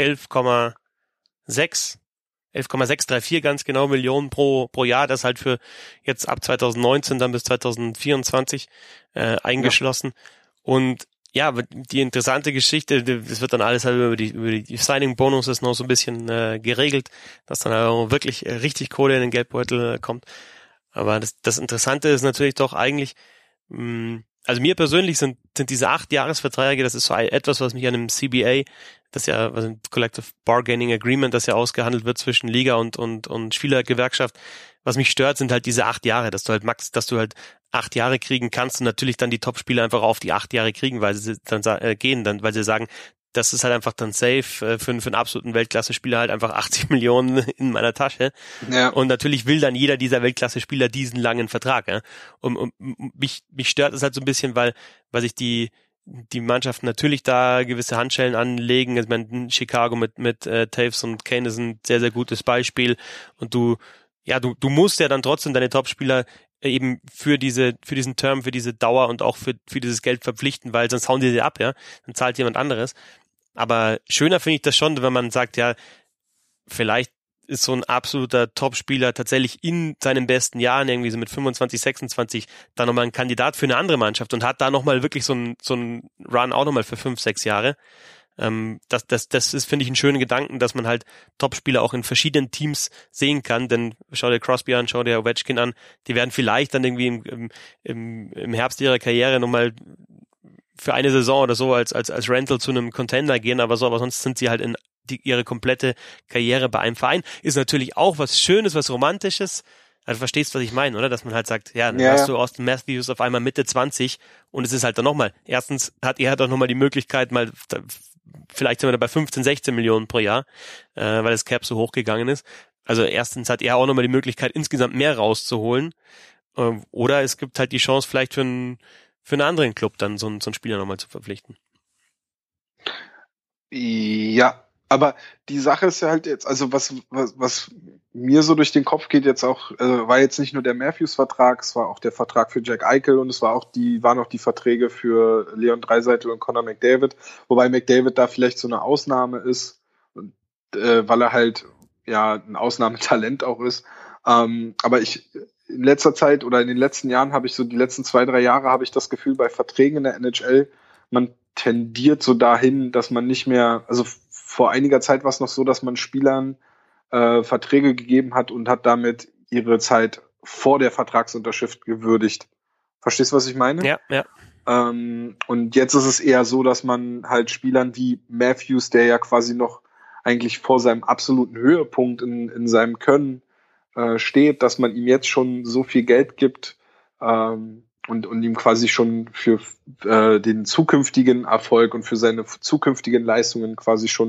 11,634 ganz genau Millionen pro Jahr, das halt für jetzt ab 2019 dann bis 2024 eingeschlossen. Ja. Und ja, die interessante Geschichte, das wird dann alles halt über die Signing-Bonuses noch so ein bisschen geregelt, dass dann auch wirklich richtig Kohle in den Geldbeutel kommt. Aber das Interessante ist natürlich doch eigentlich, also mir persönlich sind diese 8-Jahres-Verträge, das ist so etwas, was mich an einem CBA, das ja, also ein Collective Bargaining Agreement, das ja ausgehandelt wird zwischen Liga und Spielergewerkschaft, was mich stört, sind halt diese 8 Jahre, dass du halt 8 Jahre kriegen kannst und natürlich dann die Top-Spieler einfach auf die 8 Jahre kriegen, weil sie dann weil sie sagen, das ist halt einfach dann safe für einen absoluten Weltklasse-Spieler halt einfach 80 Millionen in meiner Tasche. Ja. Und natürlich will dann jeder dieser Weltklasse-Spieler diesen langen Vertrag. Ja? Und mich stört es halt so ein bisschen, weil sich die Mannschaften natürlich da gewisse Handschellen anlegen. Ich meine, Chicago mit Taves und Kane ist ein sehr, sehr gutes Beispiel. Und du musst ja dann trotzdem deine Top-Spieler eben für diesen Term, für diese Dauer und auch für dieses Geld verpflichten, weil sonst hauen die dir ab, ja. Dann zahlt jemand anderes. Aber schöner finde ich das schon, wenn man sagt, ja, vielleicht ist so ein absoluter Top-Spieler tatsächlich in seinen besten Jahren irgendwie so mit 25, 26 da nochmal ein Kandidat für eine andere Mannschaft und hat da nochmal wirklich so ein Run auch nochmal für 5, 6 Jahre. Das ist, finde ich, einen schönen Gedanken, dass man halt Top-Spieler auch in verschiedenen Teams sehen kann, denn schau dir Crosby an, schau dir Ovechkin an, die werden vielleicht dann irgendwie im Herbst ihrer Karriere nochmal für eine Saison oder so als Rental zu einem Contender gehen, aber sonst sind sie halt in ihre komplette Karriere bei einem Verein. Ist natürlich auch was Schönes, was Romantisches. Also du verstehst, was ich meine, oder? Dass man halt sagt, ja, dann hast du Austin Matthews auf einmal Mitte 20 und es ist halt dann nochmal, erstens hat er doch nochmal die Möglichkeit, mal vielleicht sind wir da bei 15, 16 Millionen pro Jahr, weil das Cap so hochgegangen ist. Also erstens hat er auch nochmal die Möglichkeit, insgesamt mehr rauszuholen. Oder es gibt halt die Chance, vielleicht für einen anderen Club dann so einen Spieler nochmal zu verpflichten. Ja, aber die Sache ist ja halt jetzt, also was mir so durch den Kopf geht jetzt auch, war jetzt nicht nur der Matthews-Vertrag, es war auch der Vertrag für Jack Eichel und es waren auch die Verträge für Leon Draisaitl und Connor McDavid, wobei McDavid da vielleicht so eine Ausnahme ist, weil er halt ja ein Ausnahmetalent auch ist. Aber in letzter Zeit oder in den letzten Jahren habe ich so die letzten 2, 3 Jahre habe ich das Gefühl, bei Verträgen in der NHL, man tendiert so dahin, dass man nicht mehr, also vor einiger Zeit war es noch so, dass man Spielern Verträge gegeben hat und hat damit ihre Zeit vor der Vertragsunterschrift gewürdigt. Verstehst du, was ich meine? Ja, ja. Und jetzt ist es eher so, dass man halt Spielern wie Matthews, der ja quasi noch eigentlich vor seinem absoluten Höhepunkt in seinem Können steht, dass man ihm jetzt schon so viel Geld gibt und ihm quasi schon für den zukünftigen Erfolg und für seine zukünftigen Leistungen quasi schon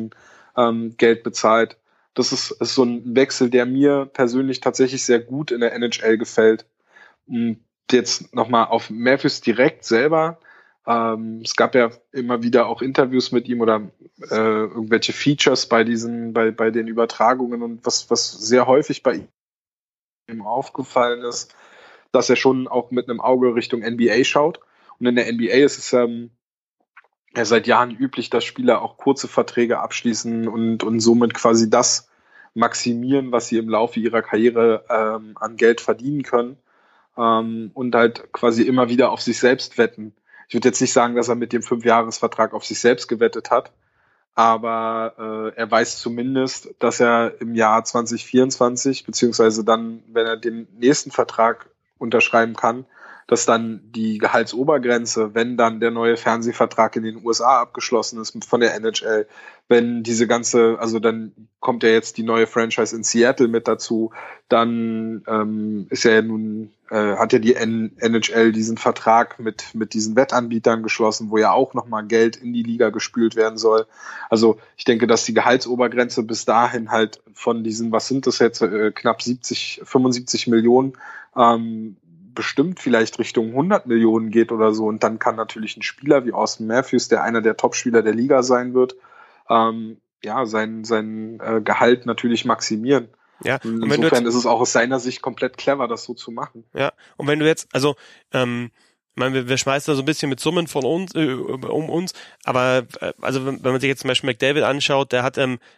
Geld bezahlt. Das ist so ein Wechsel, der mir persönlich tatsächlich sehr gut in der NHL gefällt. Und jetzt nochmal auf Matthews direkt selber. Es gab ja immer wieder auch Interviews mit ihm oder irgendwelche Features bei den Übertragungen, und was sehr häufig bei ihm aufgefallen ist, dass er schon auch mit einem Auge Richtung NBA schaut. Und in der NBA ist es ja seit Jahren üblich, dass Spieler auch kurze Verträge abschließen und somit quasi das maximieren, was sie im Laufe ihrer Karriere an Geld verdienen können, und halt quasi immer wieder auf sich selbst wetten. Ich würde jetzt nicht sagen, dass er mit dem 5-Jahres-Vertrag auf sich selbst gewettet hat, aber er weiß zumindest, dass er im Jahr 2024, beziehungsweise dann, wenn er den nächsten Vertrag unterschreiben kann, dass dann die Gehaltsobergrenze, wenn dann der neue Fernsehvertrag in den USA abgeschlossen ist von der NHL, wenn diese ganze, also dann kommt ja jetzt die neue Franchise in Seattle mit dazu, dann ist ja nun, hat ja die NHL diesen Vertrag mit diesen Wettanbietern geschlossen, wo ja auch nochmal Geld in die Liga gespült werden soll. Also ich denke, dass die Gehaltsobergrenze bis dahin halt von diesen, was sind das jetzt, knapp 75 Millionen, bestimmt vielleicht Richtung 100 Millionen geht oder so, und dann kann natürlich ein Spieler wie Auston Matthews, der einer der Top-Spieler der Liga sein wird, sein Gehalt natürlich maximieren. Ja, und insofern ist es auch aus seiner Sicht komplett clever, das so zu machen. Ja, und wenn du jetzt, also wir schmeißen da so ein bisschen mit Summen von uns um uns, aber also wenn man sich jetzt zum Beispiel McDavid anschaut, der hat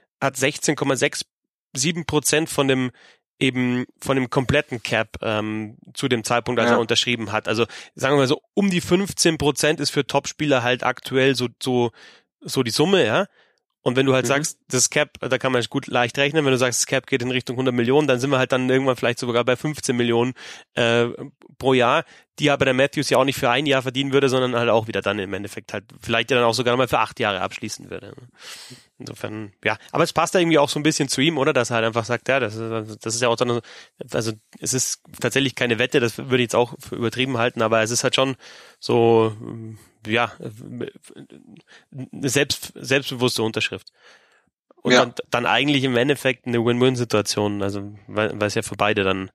16,67% von dem kompletten Cap zu dem Zeitpunkt, als er unterschrieben hat. Also sagen wir mal so, um die 15% ist für Topspieler halt aktuell so die Summe, ja. Und wenn du halt sagst, das Cap, da kann man gut leicht rechnen, wenn du sagst, das Cap geht in Richtung 100 Millionen, dann sind wir halt dann irgendwann vielleicht sogar bei 15 Millionen pro Jahr, die aber der Matthews ja auch nicht für ein Jahr verdienen würde, sondern halt auch wieder dann im Endeffekt halt vielleicht ja dann auch sogar mal für 8 Jahre abschließen würde. Insofern, ja. Aber es passt da irgendwie auch so ein bisschen zu ihm, oder? Dass er halt einfach sagt, ja, das ist ja auch dann, also es ist tatsächlich keine Wette, das würde ich jetzt auch für übertrieben halten, aber es ist halt schon so, ja, eine selbstbewusste Unterschrift. Und dann eigentlich im Endeffekt eine Win-Win-Situation, also weil es ja für beide dann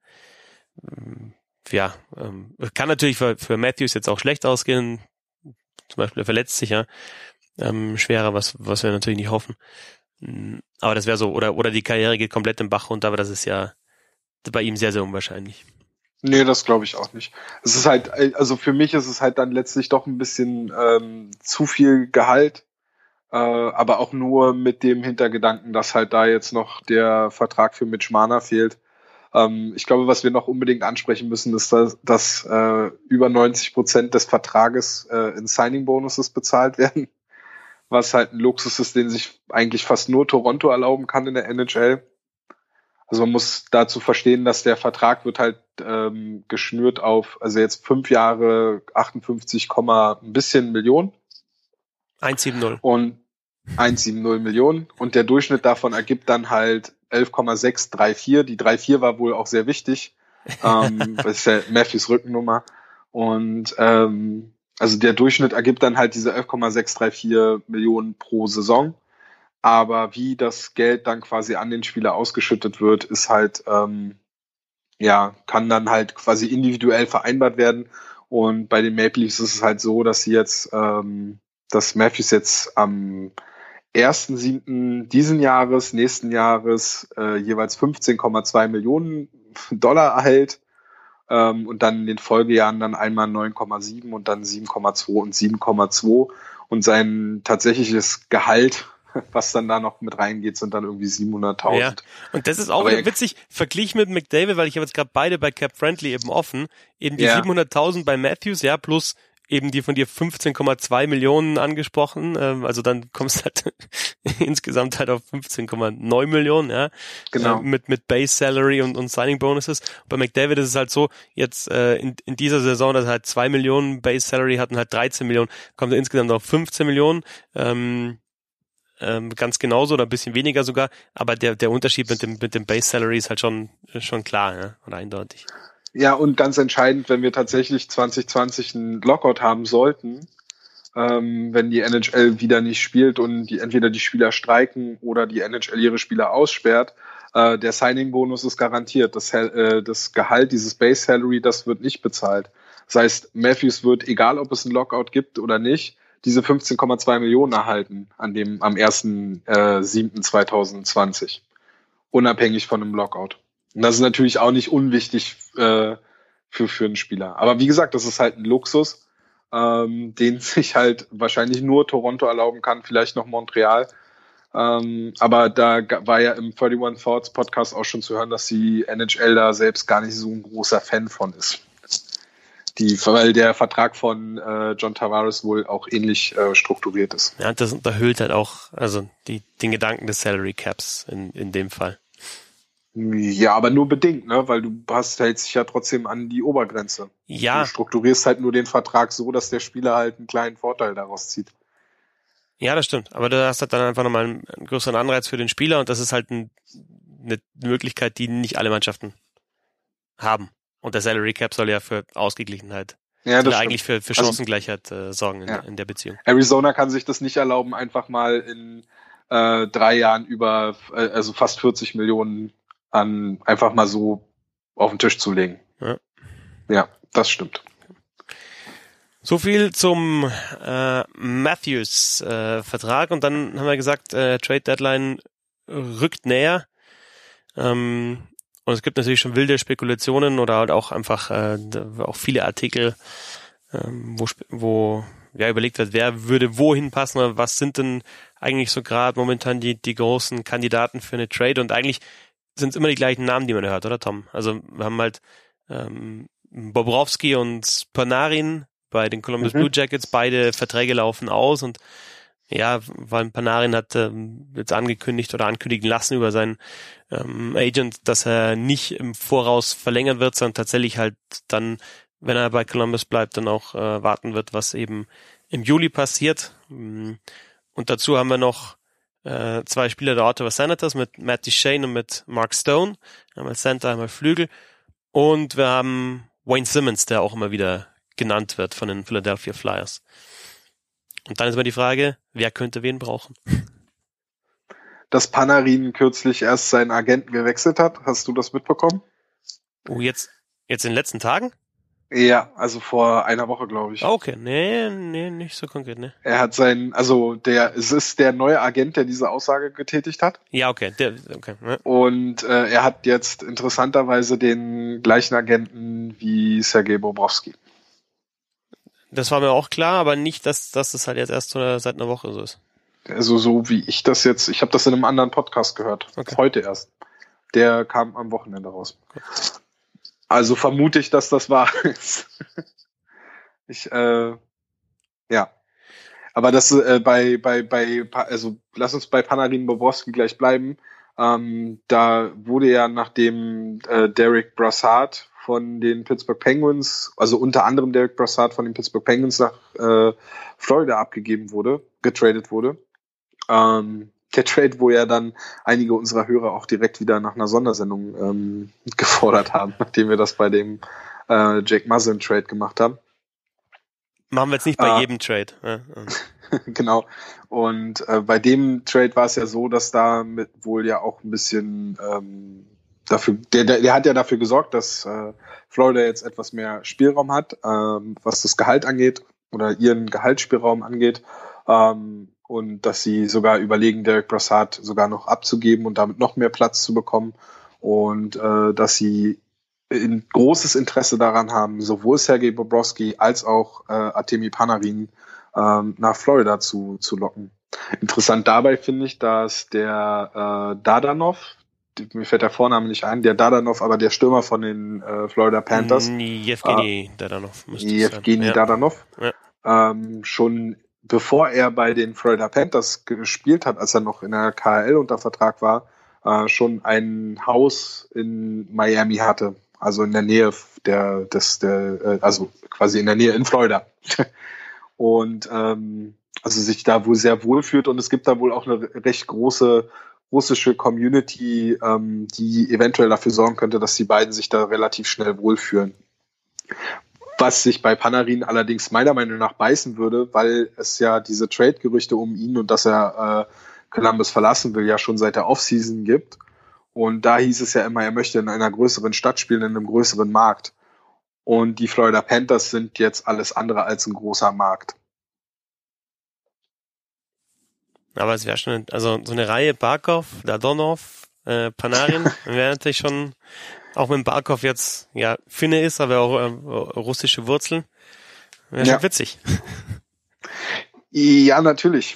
kann natürlich für Matthews jetzt auch schlecht ausgehen, zum Beispiel er verletzt sich ja schwerer, was wir natürlich nicht hoffen. Aber das wäre so, oder die Karriere geht komplett im Bach runter, aber das ist ja bei ihm sehr, sehr unwahrscheinlich. Nee, das glaube ich auch nicht. Es ist halt, also für mich ist es halt dann letztlich doch ein bisschen zu viel Gehalt, aber auch nur mit dem Hintergedanken, dass halt da jetzt noch der Vertrag für Mitch Marner fehlt. Ich glaube, was wir noch unbedingt ansprechen müssen, ist, dass über 90% des Vertrages in Signing-Bonuses bezahlt werden, was halt ein Luxus ist, den sich eigentlich fast nur Toronto erlauben kann in der NHL. Also man muss dazu verstehen, dass der Vertrag wird halt geschnürt auf, also jetzt 5 Jahre 58, ein bisschen Millionen. 1,70. Und 1,70 Millionen. Und der Durchschnitt davon ergibt dann halt 11,634. Die 3,4 war wohl auch sehr wichtig. Das ist ja Matthews Rückennummer. Und also der Durchschnitt ergibt dann halt diese 11,634 Millionen pro Saison. Aber wie das Geld dann quasi an den Spieler ausgeschüttet wird, ist halt, kann dann halt quasi individuell vereinbart werden. Und bei den Maple Leafs ist es halt so, dass sie jetzt, dass Matthews jetzt am 1.7. nächsten Jahres jeweils 15,2 Millionen Dollar erhält, und dann in den Folgejahren dann einmal 9,7 und dann 7,2 und 7,2, und sein tatsächliches Gehalt, was dann da noch mit reingeht, sind dann irgendwie 700.000. Ja, und das ist auch witzig, verglichen mit McDavid, weil ich habe jetzt gerade beide bei Cap Friendly eben offen, eben die 700.000 bei Matthews, ja, plus eben die von dir 15,2 Millionen angesprochen, also dann kommst du halt insgesamt halt auf 15,9 Millionen, ja, genau. Mit Base Salary und Signing Bonuses. Bei McDavid ist es halt so, jetzt in dieser Saison, dass er halt 2 Millionen Base Salary hatten, halt 13 Millionen, kommt er insgesamt auf 15 Millionen, ganz genauso oder ein bisschen weniger sogar, aber der Unterschied mit dem Base Salary ist halt schon klar, ja, und eindeutig. Ja, und ganz entscheidend, wenn wir tatsächlich 2020 einen Lockout haben sollten, wenn die NHL wieder nicht spielt und entweder die Spieler streiken oder die NHL ihre Spieler aussperrt. Der Signing-Bonus ist garantiert. Das Gehalt, dieses Base-Salary, das wird nicht bezahlt. Das heißt, Matthews wird, egal ob es einen Lockout gibt oder nicht, diese 15,2 Millionen erhalten am 1.7.2020. Unabhängig von einem Lockout. Und das ist natürlich auch nicht unwichtig für einen Spieler. Aber wie gesagt, das ist halt ein Luxus, den sich halt wahrscheinlich nur Toronto erlauben kann, vielleicht noch Montreal. Aber da war ja im 31 Thoughts Podcast auch schon zu hören, dass die NHL da selbst gar nicht so ein großer Fan von ist. Weil der Vertrag von John Tavares wohl auch ähnlich strukturiert ist. Ja, das unterhöhlt halt auch den Gedanken des Salary Caps in dem Fall. Ja, aber nur bedingt, ne? Weil du hältst dich ja trotzdem an die Obergrenze. Ja. Du strukturierst halt nur den Vertrag so, dass der Spieler halt einen kleinen Vorteil daraus zieht. Ja, das stimmt. Aber du hast halt dann einfach nochmal einen größeren Anreiz für den Spieler und das ist halt eine Möglichkeit, die nicht alle Mannschaften haben. Und der Salary Cap soll ja für Ausgeglichenheit, eigentlich für Chancengleichheit sorgen in der Beziehung. Arizona kann sich das nicht erlauben, einfach mal in 3 Jahren über fast 40 Millionen einfach mal so auf den Tisch zu legen. Ja, das stimmt. So viel zum Matthews Vertrag und dann haben wir gesagt, Trade Deadline rückt näher. Und es gibt natürlich schon wilde Spekulationen oder halt auch einfach auch viele Artikel, wo überlegt wird, wer würde wohin passen oder was sind denn eigentlich so gerade momentan die großen Kandidaten für eine Trade und eigentlich sind es immer die gleichen Namen, die man hört, oder Tom? Also wir haben halt Bobrovsky und Panarin bei den Columbus Blue Jackets, beide Verträge laufen aus und ja, weil Panarin hat jetzt angekündigt oder ankündigen lassen über seinen Agent, dass er nicht im Voraus verlängern wird, sondern tatsächlich halt dann, wenn er bei Columbus bleibt, dann auch warten wird, was eben im Juli passiert. Und dazu haben wir noch 2 Spieler der Ottawa Senators mit Matt Duchene und mit Mark Stone. Einmal Center, einmal Flügel. Und wir haben Wayne Simmons, der auch immer wieder genannt wird von den Philadelphia Flyers. Und dann ist mal die Frage, wer könnte wen brauchen? Dass Panarin kürzlich erst seinen Agenten gewechselt hat. Hast du das mitbekommen? Oh, jetzt in den letzten Tagen? Ja, also vor einer Woche, glaube ich. Okay, nee, nicht so konkret, ne? Er hat es ist der neue Agent, der diese Aussage getätigt hat. Ja, okay. Ne? Und er hat jetzt interessanterweise den gleichen Agenten wie Sergei Bobrovsky. Das war mir auch klar, aber nicht, dass das halt jetzt erst seit einer Woche so ist. Also so wie ich das jetzt, ich habe das in einem anderen Podcast gehört. Okay. Heute erst. Der kam am Wochenende raus. Okay. Also vermute ich, dass das wahr ist. Ja. Aber das also lass uns bei Panarin Bobrovsky gleich bleiben. Da wurde ja nachdem Derek Brassard von den Pittsburgh Penguins, also unter anderem Derek Brassard von den Pittsburgh Penguins nach Florida getradet wurde. Der Trade, wo ja dann einige unserer Hörer auch direkt wieder nach einer Sondersendung gefordert haben, nachdem wir das bei dem Jake Muzzin Trade gemacht haben. Machen wir jetzt nicht bei jedem Trade. Ja. Genau. Und bei dem Trade war es ja so, dass da wohl ja auch ein bisschen der hat ja dafür gesorgt, dass Florida jetzt etwas mehr Spielraum hat, was das Gehalt angeht oder ihren Gehaltsspielraum angeht. Und dass sie sogar überlegen, Derek Brassard sogar noch abzugeben und damit noch mehr Platz zu bekommen und dass sie ein großes Interesse daran haben, sowohl Sergei Bobrovsky als auch Artemi Panarin nach Florida zu locken. Interessant dabei finde ich, dass der Dadanov, mir fällt der Vorname nicht ein, der Dadanov, aber der Stürmer von den Florida Panthers. Jevgeny Dadanov. Jevgeny Dadanov. Ja. Schon bevor er bei den Florida Panthers gespielt hat, als er noch in der KHL unter Vertrag war, schon ein Haus in Miami hatte. Also in der Nähe also quasi in der Nähe in Florida. Und also sich da wohl sehr wohl fühlt und es gibt da wohl auch eine recht große russische Community, die eventuell dafür sorgen könnte, dass die beiden sich da relativ schnell wohlfühlen. Was sich bei Panarin allerdings meiner Meinung nach beißen würde, weil es ja diese Trade-Gerüchte um ihn und dass er Columbus verlassen will, ja schon seit der Offseason gibt. Und da hieß es ja immer, er möchte in einer größeren Stadt spielen, in einem größeren Markt. Und die Florida Panthers sind jetzt alles andere als ein großer Markt. Aber es wäre schon, also so eine Reihe Barkov, Dadonov, Panarin, wäre natürlich schon, auch wenn Barkov jetzt, ja, Finne ist, aber auch russische Wurzeln, wäre schon witzig. Ja, natürlich.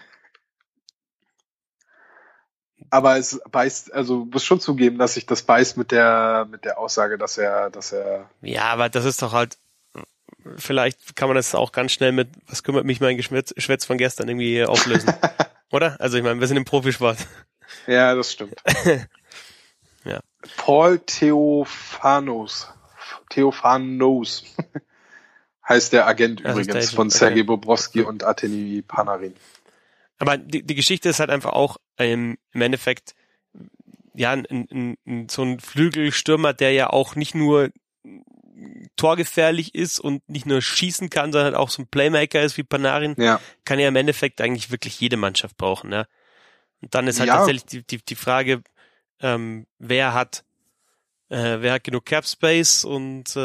Aber es beißt, also muss schon zugeben, dass sich das beißt mit der Aussage, dass er. Ja, aber das ist doch halt, vielleicht kann man das auch ganz schnell mit, was kümmert mich mein Geschwätz von gestern irgendwie auflösen. Oder? Also ich meine, wir sind im Profisport. Ja, das stimmt. Ja. Paul Theophanos heißt der Agent das übrigens der von Sergei okay. Bobrovsky und Artemi Panarin. Aber die Geschichte ist halt einfach auch im Endeffekt ja so ein Flügelstürmer, der ja auch nicht nur torgefährlich ist und nicht nur schießen kann, sondern halt auch so ein Playmaker ist wie Panarin, kann ja im Endeffekt eigentlich wirklich jede Mannschaft brauchen. Ne? Und dann ist halt tatsächlich die Frage, wer hat genug Cap Space und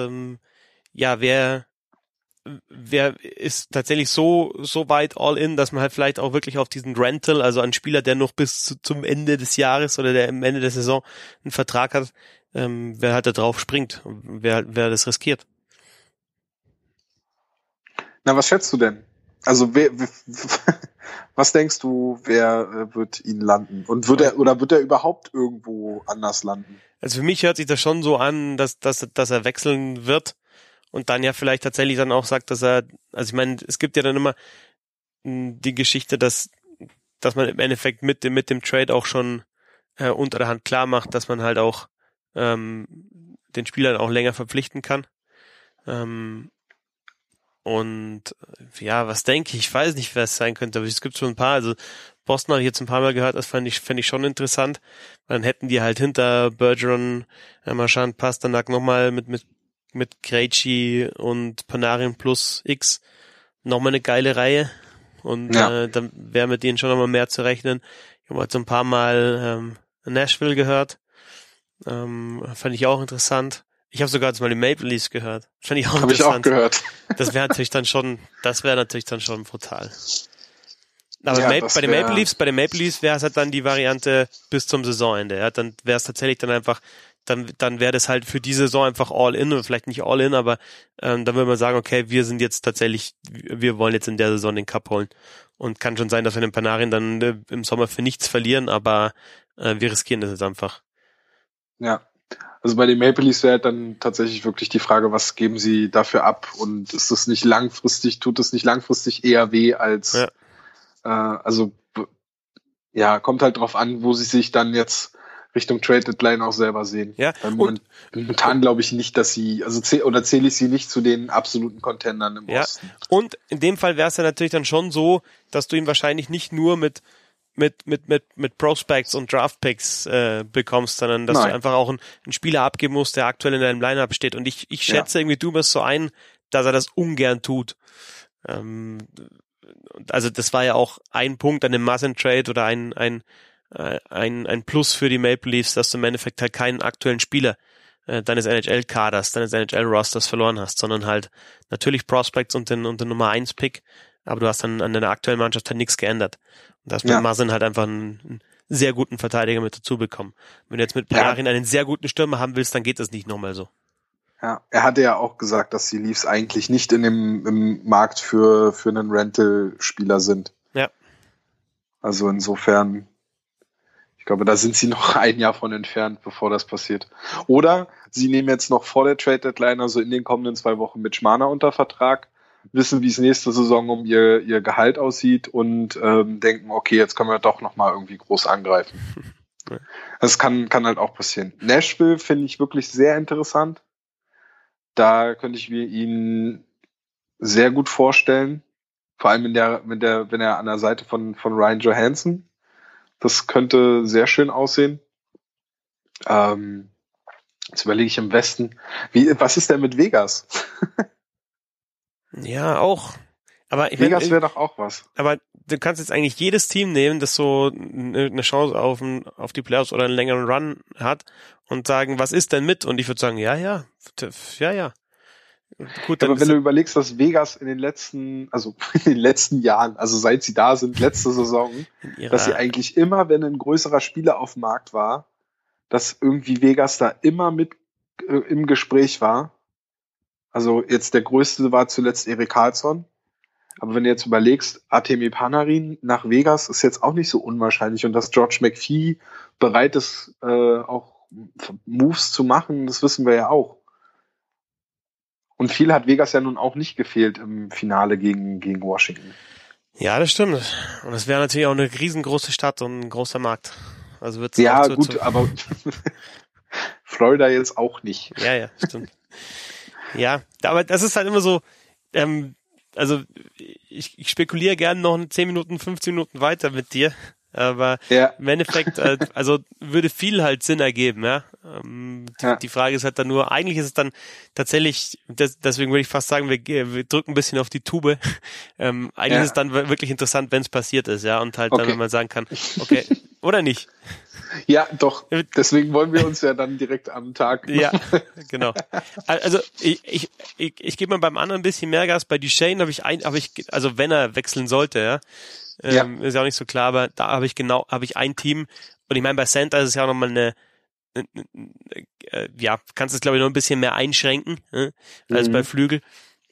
wer ist tatsächlich so weit all in, dass man halt vielleicht auch wirklich auf diesen Rental, also einen Spieler, der noch bis zum Ende des Jahres oder der am Ende der Saison einen Vertrag hat, wer halt da drauf springt, wer das riskiert. Na, was schätzt du denn? Also was denkst du, wer wird ihn landen? Und wird er überhaupt irgendwo anders landen? Also für mich hört sich das schon so an, dass er wechseln wird und dann ja vielleicht tatsächlich dann auch sagt, dass er, also ich meine, es gibt ja dann immer die Geschichte, dass man im Endeffekt mit dem Trade auch schon unter der Hand klar macht, dass man halt auch den Spieler dann auch länger verpflichten kann. Und ja, was denke ich? Ich weiß nicht, wer es sein könnte, aber es gibt schon ein paar. Also Boston habe ich jetzt ein paar Mal gehört, das fände ich schon interessant. Dann hätten die halt hinter Bergeron, Marchand, Pasternak nochmal mit Krejci und Panarin plus X nochmal eine geile Reihe. Und dann wäre mit denen schon nochmal mehr zu rechnen. Ich habe halt so ein paar Mal Nashville gehört. Fand ich auch interessant. Ich habe sogar jetzt mal die Maple Leafs gehört. Fand ich auch interessant. Habe ich auch gehört. Das wäre natürlich dann schon brutal. Aber bei den Maple Leafs wäre es halt dann die Variante bis zum Saisonende. Ja, dann wäre es tatsächlich dann einfach, dann wäre das halt für die Saison einfach all in, oder vielleicht nicht all in, aber dann würde man sagen, okay, wir wollen jetzt in der Saison den Cup holen. Und kann schon sein, dass wir den Panarin dann im Sommer für nichts verlieren, aber wir riskieren das jetzt einfach. Ja, also bei den Maple Leafs wäre dann tatsächlich wirklich die Frage, was geben sie dafür ab und tut es nicht langfristig eher weh als, kommt halt drauf an, wo sie sich dann jetzt Richtung Trade Deadline auch selber sehen. Ja. Momentan glaube ich nicht, dass sie, zähle ich sie nicht zu den absoluten Contendern im Osten. Und in dem Fall wäre es ja natürlich dann schon so, dass du ihn wahrscheinlich nicht nur mit Prospects und Draftpicks bekommst, sondern dass du einfach auch einen Spieler abgeben musst, der aktuell in deinem Lineup steht. Und ich schätze irgendwie Dubas so ein, dass er das ungern tut. Also das war ja auch ein Punkt an dem Muzzin-Trade oder ein Plus für die Maple Leafs, dass du im Endeffekt halt keinen aktuellen Spieler deines NHL-Kaders, deines NHL-Rosters verloren hast, sondern halt natürlich Prospects und den Nummer 1 Pick, aber du hast dann an deiner aktuellen Mannschaft halt nichts geändert. Und da hast mit Muzzin halt einfach einen sehr guten Verteidiger mit dazu bekommen. Wenn du jetzt mit Panarin einen sehr guten Stürmer haben willst, dann geht das nicht nochmal so. Ja, er hatte ja auch gesagt, dass die Leafs eigentlich nicht im Markt für einen Rental-Spieler sind. Ja. Also insofern, ich glaube, da sind sie noch ein Jahr von entfernt, bevor das passiert. Oder sie nehmen jetzt noch vor der Trade-Deadline, also in den kommenden 2 Wochen mit Schmana unter Vertrag, wissen, wie es nächste Saison um ihr Gehalt aussieht und denken, okay, jetzt können wir doch nochmal irgendwie groß angreifen. Das kann halt auch passieren. Nashville finde ich wirklich sehr interessant. Da könnte ich mir ihn sehr gut vorstellen. Vor allem wenn er an der Seite von Ryan Johansson. Das könnte sehr schön aussehen. Jetzt überlege ich im Westen. Was ist denn mit Vegas? Ja, auch. Aber ich Vegas wäre doch auch was. Aber du kannst jetzt eigentlich jedes Team nehmen, das so eine Chance auf die Playoffs oder einen längeren Run hat und sagen, was ist denn mit? Und ich würde sagen, ja. Gut, dann aber wenn du überlegst, dass Vegas in den letzten Jahren, also seit sie da sind, letzte Saison, dass sie eigentlich immer, wenn ein größerer Spieler auf dem Markt war, dass irgendwie Vegas da immer mit im Gespräch war. Also jetzt der größte war zuletzt Erik Karlsson. Aber wenn du jetzt überlegst, Artemi Panarin nach Vegas ist jetzt auch nicht so unwahrscheinlich. Und dass George McPhee bereit ist, auch Moves zu machen, das wissen wir ja auch. Und viel hat Vegas ja nun auch nicht gefehlt im Finale gegen Washington. Ja, das stimmt. Und es wäre natürlich auch eine riesengroße Stadt und ein großer Markt. Also wird's ja, gut, aber Florida jetzt auch nicht. Ja, stimmt. Ja, aber das ist halt immer so, also ich spekuliere gerne noch 10 Minuten, 15 Minuten weiter mit dir, aber im Endeffekt, also würde viel halt Sinn ergeben, ja. Die Frage ist halt dann nur, eigentlich ist es dann tatsächlich, deswegen würde ich fast sagen, wir drücken ein bisschen auf die Tube. Eigentlich ist es dann wirklich interessant, wenn es passiert ist, ja, und halt dann, wenn man sagen kann, okay, oder nicht. Ja, doch. Deswegen wollen wir uns ja dann direkt am Tag. Ja, genau. Also ich gebe mal beim anderen ein bisschen mehr Gas. Bei Duchesne also wenn er wechseln sollte, ist ja auch nicht so klar, aber da habe ich ein Team. Und ich meine, bei Center ist es ja auch nochmal kannst es glaube ich noch ein bisschen mehr einschränken, als bei Flügel.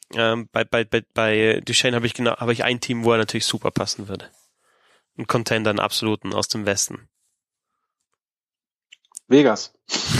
Bei Duchesne habe ich ein Team, wo er natürlich super passen würde. Ein Contender, einen absoluten aus dem Westen. Vegas.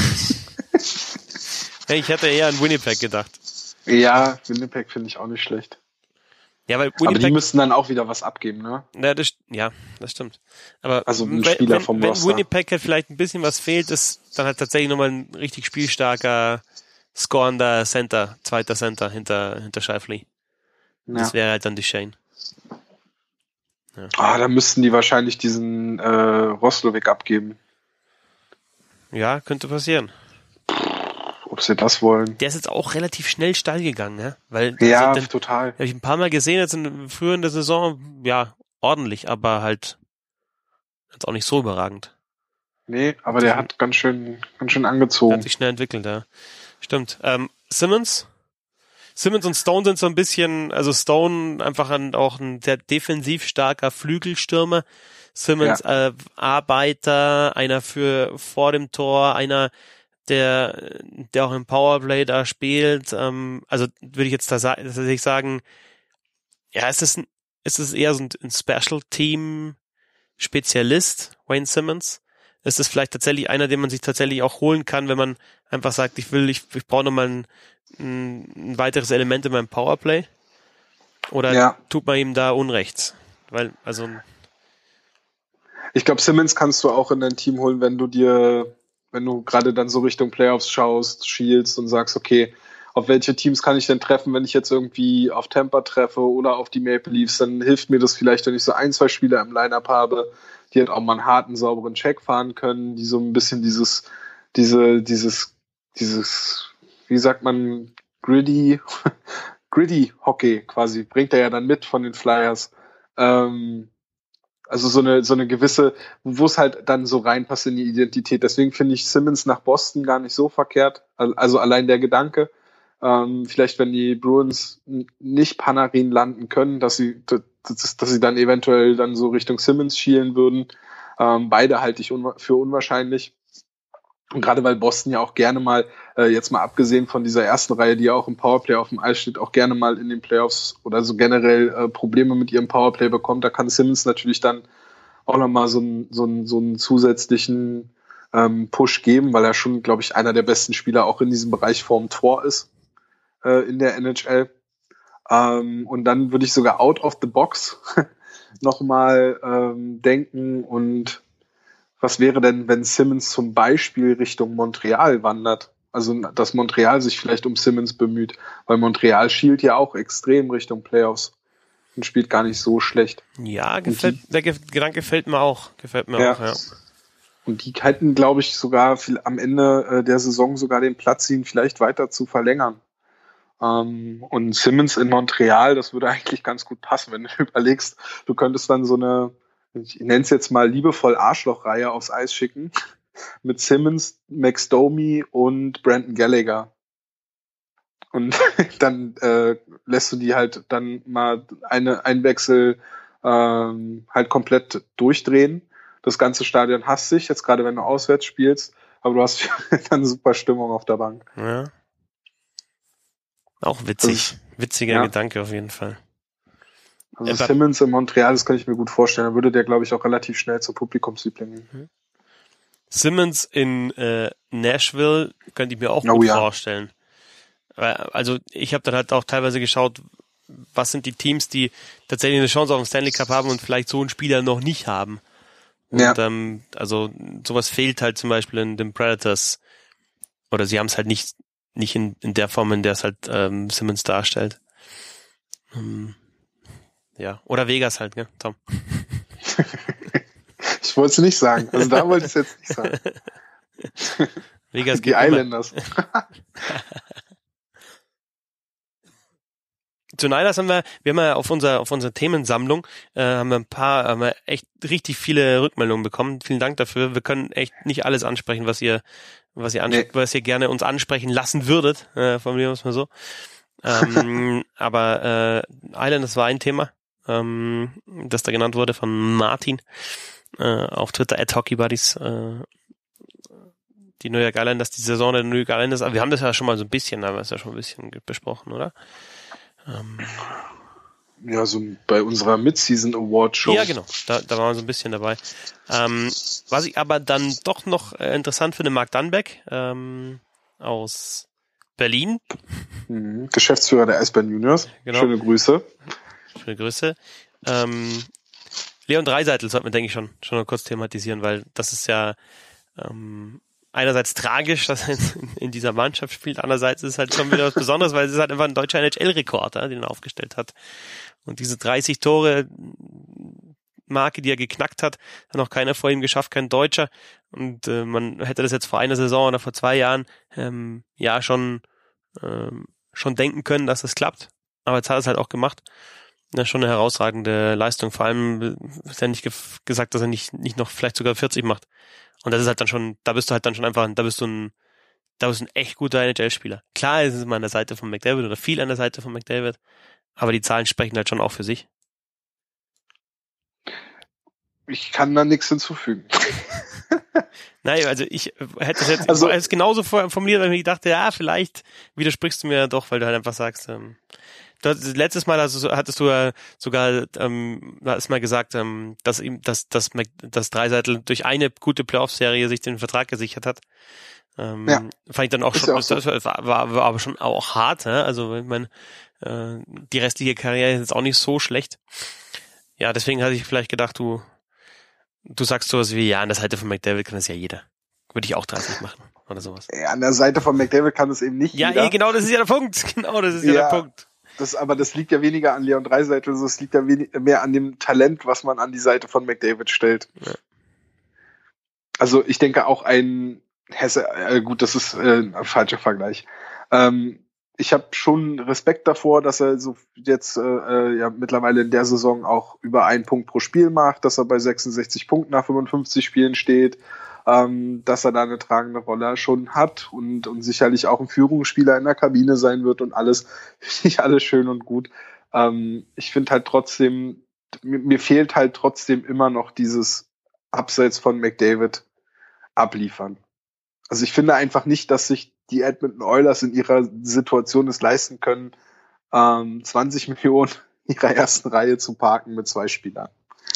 Ich hätte eher an Winnipeg gedacht. Ja, Winnipeg finde ich auch nicht schlecht. Ja, weil Winnipeg, aber die müssten dann auch wieder was abgeben, ne? Ja, das stimmt. Aber also ein Spieler vom wenn Roster. Winnipeg halt vielleicht ein bisschen was fehlt, ist dann halt tatsächlich nochmal ein richtig spielstarker, scorender Center, zweiter Center hinter Scheifele. Ja. Das wäre halt dann Duchesne. Ja. Da müssten die wahrscheinlich diesen Roslovic abgeben. Ja, könnte passieren. Ob sie das wollen. Der ist jetzt auch relativ schnell steil gegangen, ne? Weil total. Habe ich ein paar Mal gesehen, jetzt früher in der Saison, ja, ordentlich, aber halt jetzt auch nicht so überragend. Nee, aber der hat ganz schön angezogen. Hat sich schnell entwickelt, ja. Stimmt. Simmons und Stone sind so ein bisschen, also Stone einfach auch ein sehr defensiv starker Flügelstürmer. Simmons Arbeiter, einer für vor dem Tor, einer der auch im Powerplay da spielt. Also würde ich jetzt tatsächlich sagen, ja, ist es eher so ein Special Team Spezialist, Wayne Simmons? Ist es vielleicht tatsächlich einer, den man sich tatsächlich auch holen kann, wenn man einfach sagt, ich brauche nochmal ein weiteres Element in meinem Powerplay? Oder tut man ihm da Unrecht? Weil, also ich glaube, Simmons kannst du auch in dein Team holen, wenn du gerade dann so Richtung Playoffs schielst und sagst, okay, auf welche Teams kann ich denn treffen, wenn ich jetzt irgendwie auf Tampa treffe oder auf die Maple Leafs, dann hilft mir das vielleicht, wenn ich so 1-2 Spieler im Lineup habe, die halt auch mal einen harten, sauberen Check fahren können, die so ein bisschen dieses, wie sagt man, gritty Hockey quasi, bringt er ja dann mit von den Flyers. Also so eine gewisse, wo es halt dann so reinpasst in die Identität. Deswegen finde ich Simmons nach Boston gar nicht so verkehrt. Also allein der Gedanke, vielleicht wenn die Bruins nicht Panarin landen können, dass sie dann eventuell dann so Richtung Simmons schielen würden. Beide halte ich für unwahrscheinlich. Und gerade weil Boston ja auch gerne mal, jetzt mal abgesehen von dieser ersten Reihe, die ja auch im Powerplay auf dem Eis steht, auch gerne mal in den Playoffs oder so generell Probleme mit ihrem Powerplay bekommt, da kann Simmons natürlich dann auch nochmal so einen zusätzlichen Push geben, weil er schon, glaube ich, einer der besten Spieler auch in diesem Bereich vorm Tor ist in der NHL. Und dann würde ich sogar out of the box nochmal denken und was wäre denn, wenn Simmons zum Beispiel Richtung Montreal wandert? Also, dass Montreal sich vielleicht um Simmons bemüht, weil Montreal schielt ja auch extrem Richtung Playoffs und spielt gar nicht so schlecht. Ja, der Gedanke gefällt mir auch. Ja. Und die hätten, glaube ich, sogar am Ende der Saison sogar den Platz, ihn vielleicht weiter zu verlängern. Und Simmons in Montreal, das würde eigentlich ganz gut passen, wenn du überlegst, du könntest dann so eine, ich nenne es jetzt mal liebevoll Arschlochreihe aufs Eis schicken, mit Simmons, Max Domi und Brandon Gallagher. Und dann lässt du die halt dann mal einen Wechsel halt komplett durchdrehen. Das ganze Stadion hasst sich, jetzt gerade wenn du auswärts spielst, aber du hast dann super Stimmung auf der Bank. Ja. Auch witzig. Witziger Gedanke auf jeden Fall. Also Simmons in Montreal, das kann ich mir gut vorstellen. Da würde der, glaube ich, auch relativ schnell zum Publikumsliebling gehen. Simmons in Nashville könnte ich mir auch gut vorstellen. Also ich habe dann halt auch teilweise geschaut, was sind die Teams, die tatsächlich eine Chance auf den Stanley Cup haben und vielleicht so einen Spieler noch nicht haben. Und also sowas fehlt halt zum Beispiel in den Predators. Oder sie haben es halt nicht in der Form, in der es halt Simmons darstellt. Ja, oder Vegas halt, ne, Tom? Ich wollte es nicht sagen. Also da wollte ich es jetzt nicht sagen. Vegas die Islanders. Zu Niners haben wir ja auf unserer Themensammlung haben wir echt richtig viele Rückmeldungen bekommen. Vielen Dank dafür. Wir können echt nicht alles ansprechen, was ihr gerne uns ansprechen lassen würdet. Formulieren wir es mal so. Aber Islanders war ein Thema, das da genannt wurde von Martin auf Twitter @HockeyBuddies. Die New York Islanders, die Saison der New York Islanders. Aber wir haben das ja schon mal so ein bisschen, besprochen, oder? Ja, so bei unserer Mid-Season Award Show. Ja, genau. Da waren wir so ein bisschen dabei. Was ich aber dann doch noch interessant finde, Mark Dunbeck aus Berlin. Geschäftsführer der Eisbären Juniors. Genau. Schöne Grüße. Schöne Grüße. Leon Draisaitl sollten wir, denke ich, schon noch kurz thematisieren, weil das ist ja einerseits tragisch, dass er in dieser Mannschaft spielt, andererseits ist es halt schon wieder was Besonderes, weil es ist halt einfach ein deutscher NHL-Rekord, den er aufgestellt hat. Und diese 30 Tore Marke, die er geknackt hat noch keiner vor ihm geschafft, kein Deutscher. Und man hätte das jetzt vor einer Saison oder vor 2 Jahren schon denken können, dass das klappt. Aber jetzt hat er es halt auch gemacht. Das ist schon eine herausragende Leistung. Vor allem ist ja nicht gesagt, dass er nicht noch vielleicht sogar 40 macht. Und das ist halt dann schon, da bist du ein echt guter NHL-Spieler. Klar ist es immer an der Seite von McDavid oder viel an der Seite von McDavid, aber die Zahlen sprechen halt schon auch für sich. Ich kann da nichts hinzufügen. Nein, also ich hätte es jetzt genauso formuliert, weil ich dachte, ja, vielleicht widersprichst du mir ja doch, weil du halt einfach sagst, letztes Mal hattest du ja sogar hast mal gesagt, dass Draisaitl durch eine gute Playoff-Serie sich den Vertrag gesichert hat. Fand ich dann auch schon, ja auch so. Das war aber schon auch hart, ne? Also ich meine, die restliche Karriere ist jetzt auch nicht so schlecht. Ja, deswegen hatte ich vielleicht gedacht, du sagst sowas wie, ja, an der Seite von McDavid kann das ja jeder. Würde ich auch 30 machen oder sowas. Ja, an der Seite von McDavid kann es eben nicht jeder. Ja, genau, das ist ja der Punkt. Genau, das ist ja der Punkt. Aber das liegt ja weniger an Leon Draisaitl, es liegt ja mehr an dem Talent, was man an die Seite von McDavid stellt. Ja. Also ich denke auch ein Hesse, gut, das ist ein falscher Vergleich. Ich habe schon Respekt davor, dass er so jetzt mittlerweile in der Saison auch über 1 Punkt pro Spiel macht, dass er bei 66 Punkten nach 55 Spielen steht, dass er da eine tragende Rolle schon hat und sicherlich auch ein Führungsspieler in der Kabine sein wird und alles, finde ich alles schön und gut. Ich finde halt trotzdem, mir fehlt halt trotzdem immer noch dieses Abseits von McDavid abliefern. Also ich finde einfach nicht, dass sich die Edmonton Oilers in ihrer Situation es leisten können, 20 Millionen in ihrer ersten Reihe zu parken mit 2 Spielern.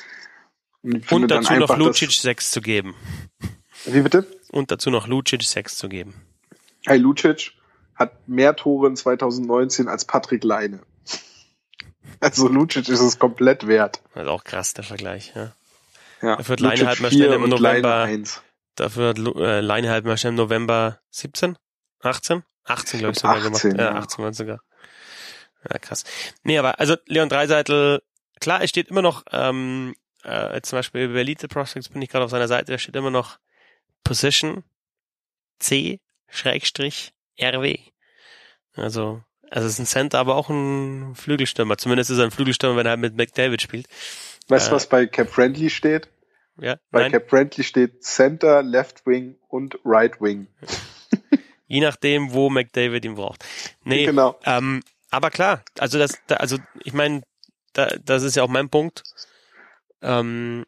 Und dazu noch Lucic 6 zu geben. Wie bitte? Und dazu noch Lucic 6 zu geben. Hey, Lucic hat mehr Tore in 2019 als Patrick Laine. Also Lucic ist es komplett wert. Das ist auch krass, der Vergleich, ja. Dafür hat Laine halt mal schnell im November 1. Dafür hat Laine halt mal schnell im November 17? 18? 18, glaube ich, sogar 18, gemacht. Ja, 18 waren sogar. Ja, krass. Nee, aber also Leon Draisaitl, klar, es steht immer noch, zum Beispiel bei Elite Prospects bin ich gerade auf seiner Seite, da steht immer noch Position C/RW. Also Also es ist ein Center, aber auch ein Flügelstürmer. Zumindest ist er ein Flügelstürmer, wenn er mit McDavid spielt. Weißt du, was bei Cap-Friendly steht? Ja, bei Cap-Friendly steht Center, Left Wing und Right Wing. Je nachdem, wo McDavid ihn braucht. Nee, genau. Aber klar, also ich meine, das ist ja auch mein Punkt. Feiern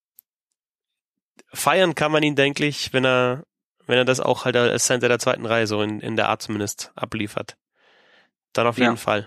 kann man ihn, denke ich, wenn er das auch halt als Center der zweiten Reihe so in der Art zumindest abliefert. Dann auf jeden Fall.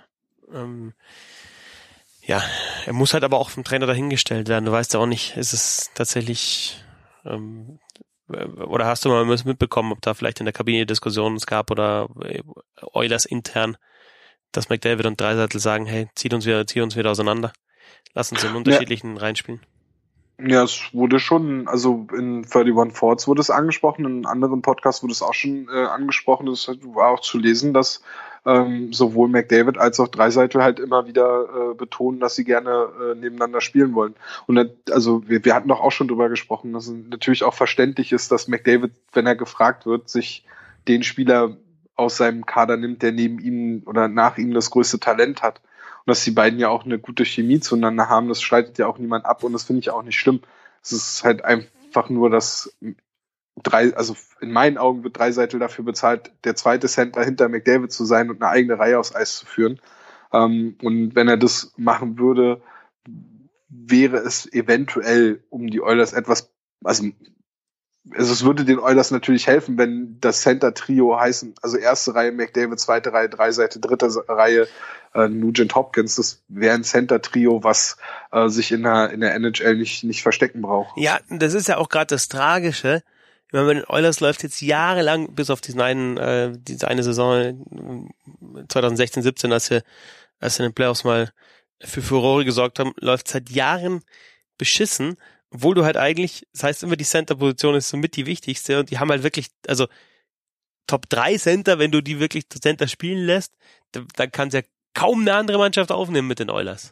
Ja, er muss halt aber auch vom Trainer dahingestellt werden. Du weißt ja auch nicht, ist es tatsächlich oder hast du mal mitbekommen, ob da vielleicht in der Kabine Diskussionen es gab oder Oilers intern, dass McDavid und Draisaitl sagen, hey, zieh uns wieder auseinander. Lass uns in unterschiedlichen reinspielen. Ja, es wurde schon, also in 31 Thoughts wurde es angesprochen, in anderen Podcasts wurde es auch schon angesprochen, das war auch zu lesen, dass sowohl McDavid als auch Draisaitl halt immer wieder betonen, dass sie gerne nebeneinander spielen wollen. Und also wir hatten doch auch schon drüber gesprochen, dass es natürlich auch verständlich ist, dass McDavid, wenn er gefragt wird, sich den Spieler aus seinem Kader nimmt, der neben ihm oder nach ihm das größte Talent hat. Und dass die beiden ja auch eine gute Chemie zueinander haben, das streitet ja auch niemand ab und das finde ich auch nicht schlimm. Es ist halt einfach nur, dass also in meinen Augen wird Draisaitl dafür bezahlt, der zweite Center hinter McDavid zu sein und eine eigene Reihe aufs Eis zu führen. Und wenn er das machen würde, wäre es eventuell um die Oilers etwas, also es würde den Oilers natürlich helfen, wenn das Center-Trio heißen, also erste Reihe McDavid, zweite Reihe Draisaitl, dritte Reihe Nugent Hopkins. Das wäre ein Center-Trio, was sich in der NHL nicht verstecken braucht. Ja, das ist ja auch gerade das Tragische. Ich meine, bei den Oilers läuft jetzt jahrelang, bis auf diese eine Saison 2016, 17, als wir in den Playoffs mal für Furore gesorgt haben, läuft seit Jahren beschissen, obwohl du halt eigentlich, das heißt immer, die Center-Position ist somit die wichtigste und die haben halt wirklich, also Top 3 Center, wenn du die wirklich Center spielen lässt, dann kann es ja kaum eine andere Mannschaft aufnehmen mit den Oilers.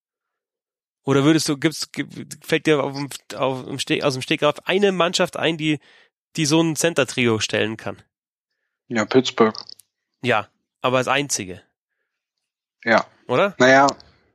Oder fällt dir aus dem Stegreif eine Mannschaft ein, die so ein Center-Trio stellen kann? Ja, Pittsburgh. Ja, aber als einzige. Ja. Oder? Naja.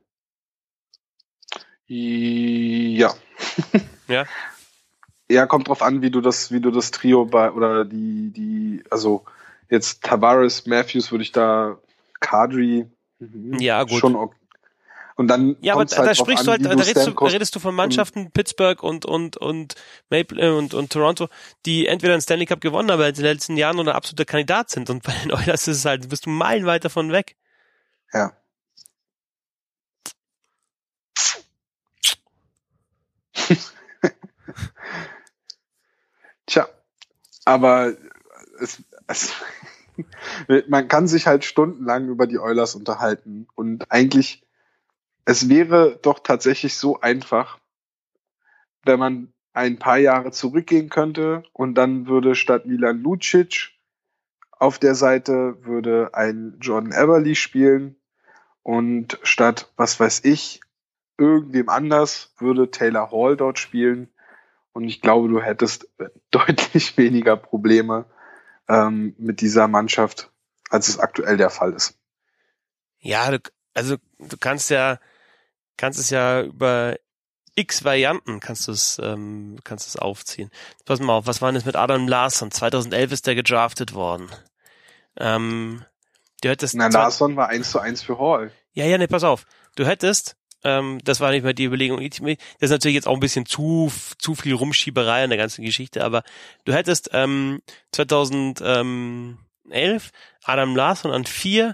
Ja. Ja. Ja, kommt drauf an, wie du das Trio oder also jetzt Tavares, Matthews würde ich da, Kadri, ja, gut. Schon okay. Und dann ja, aber da sprichst du halt, da redest du von Mannschaften, Pittsburgh und Maple und Toronto, die entweder einen Stanley Cup gewonnen haben in den letzten Jahren oder absoluter Kandidat sind. Und bei den Oilers ist es halt, bist du meilenweit davon weg. Ja. Tja, aber man kann sich halt stundenlang über die Oilers unterhalten und eigentlich, es wäre doch tatsächlich so einfach, wenn man ein paar Jahre zurückgehen könnte und dann würde statt Milan Lucic auf der Seite würde ein Jordan Eberle spielen und statt, was weiß ich, irgendwem anders würde Taylor Hall dort spielen und ich glaube, du hättest deutlich weniger Probleme mit dieser Mannschaft, als es aktuell der Fall ist. Ja, du kannst es ja über x Varianten kannst du es aufziehen. Pass mal auf, was war denn das mit Adam Larsson? 2011 ist der gedraftet worden. Larsson war 1:1 für Hall. Ja, nee, pass auf. Du hättest, das war nicht mal die Überlegung, das ist natürlich jetzt auch ein bisschen zu viel Rumschieberei an der ganzen Geschichte, aber du hättest 2011 Adam Larsson an 4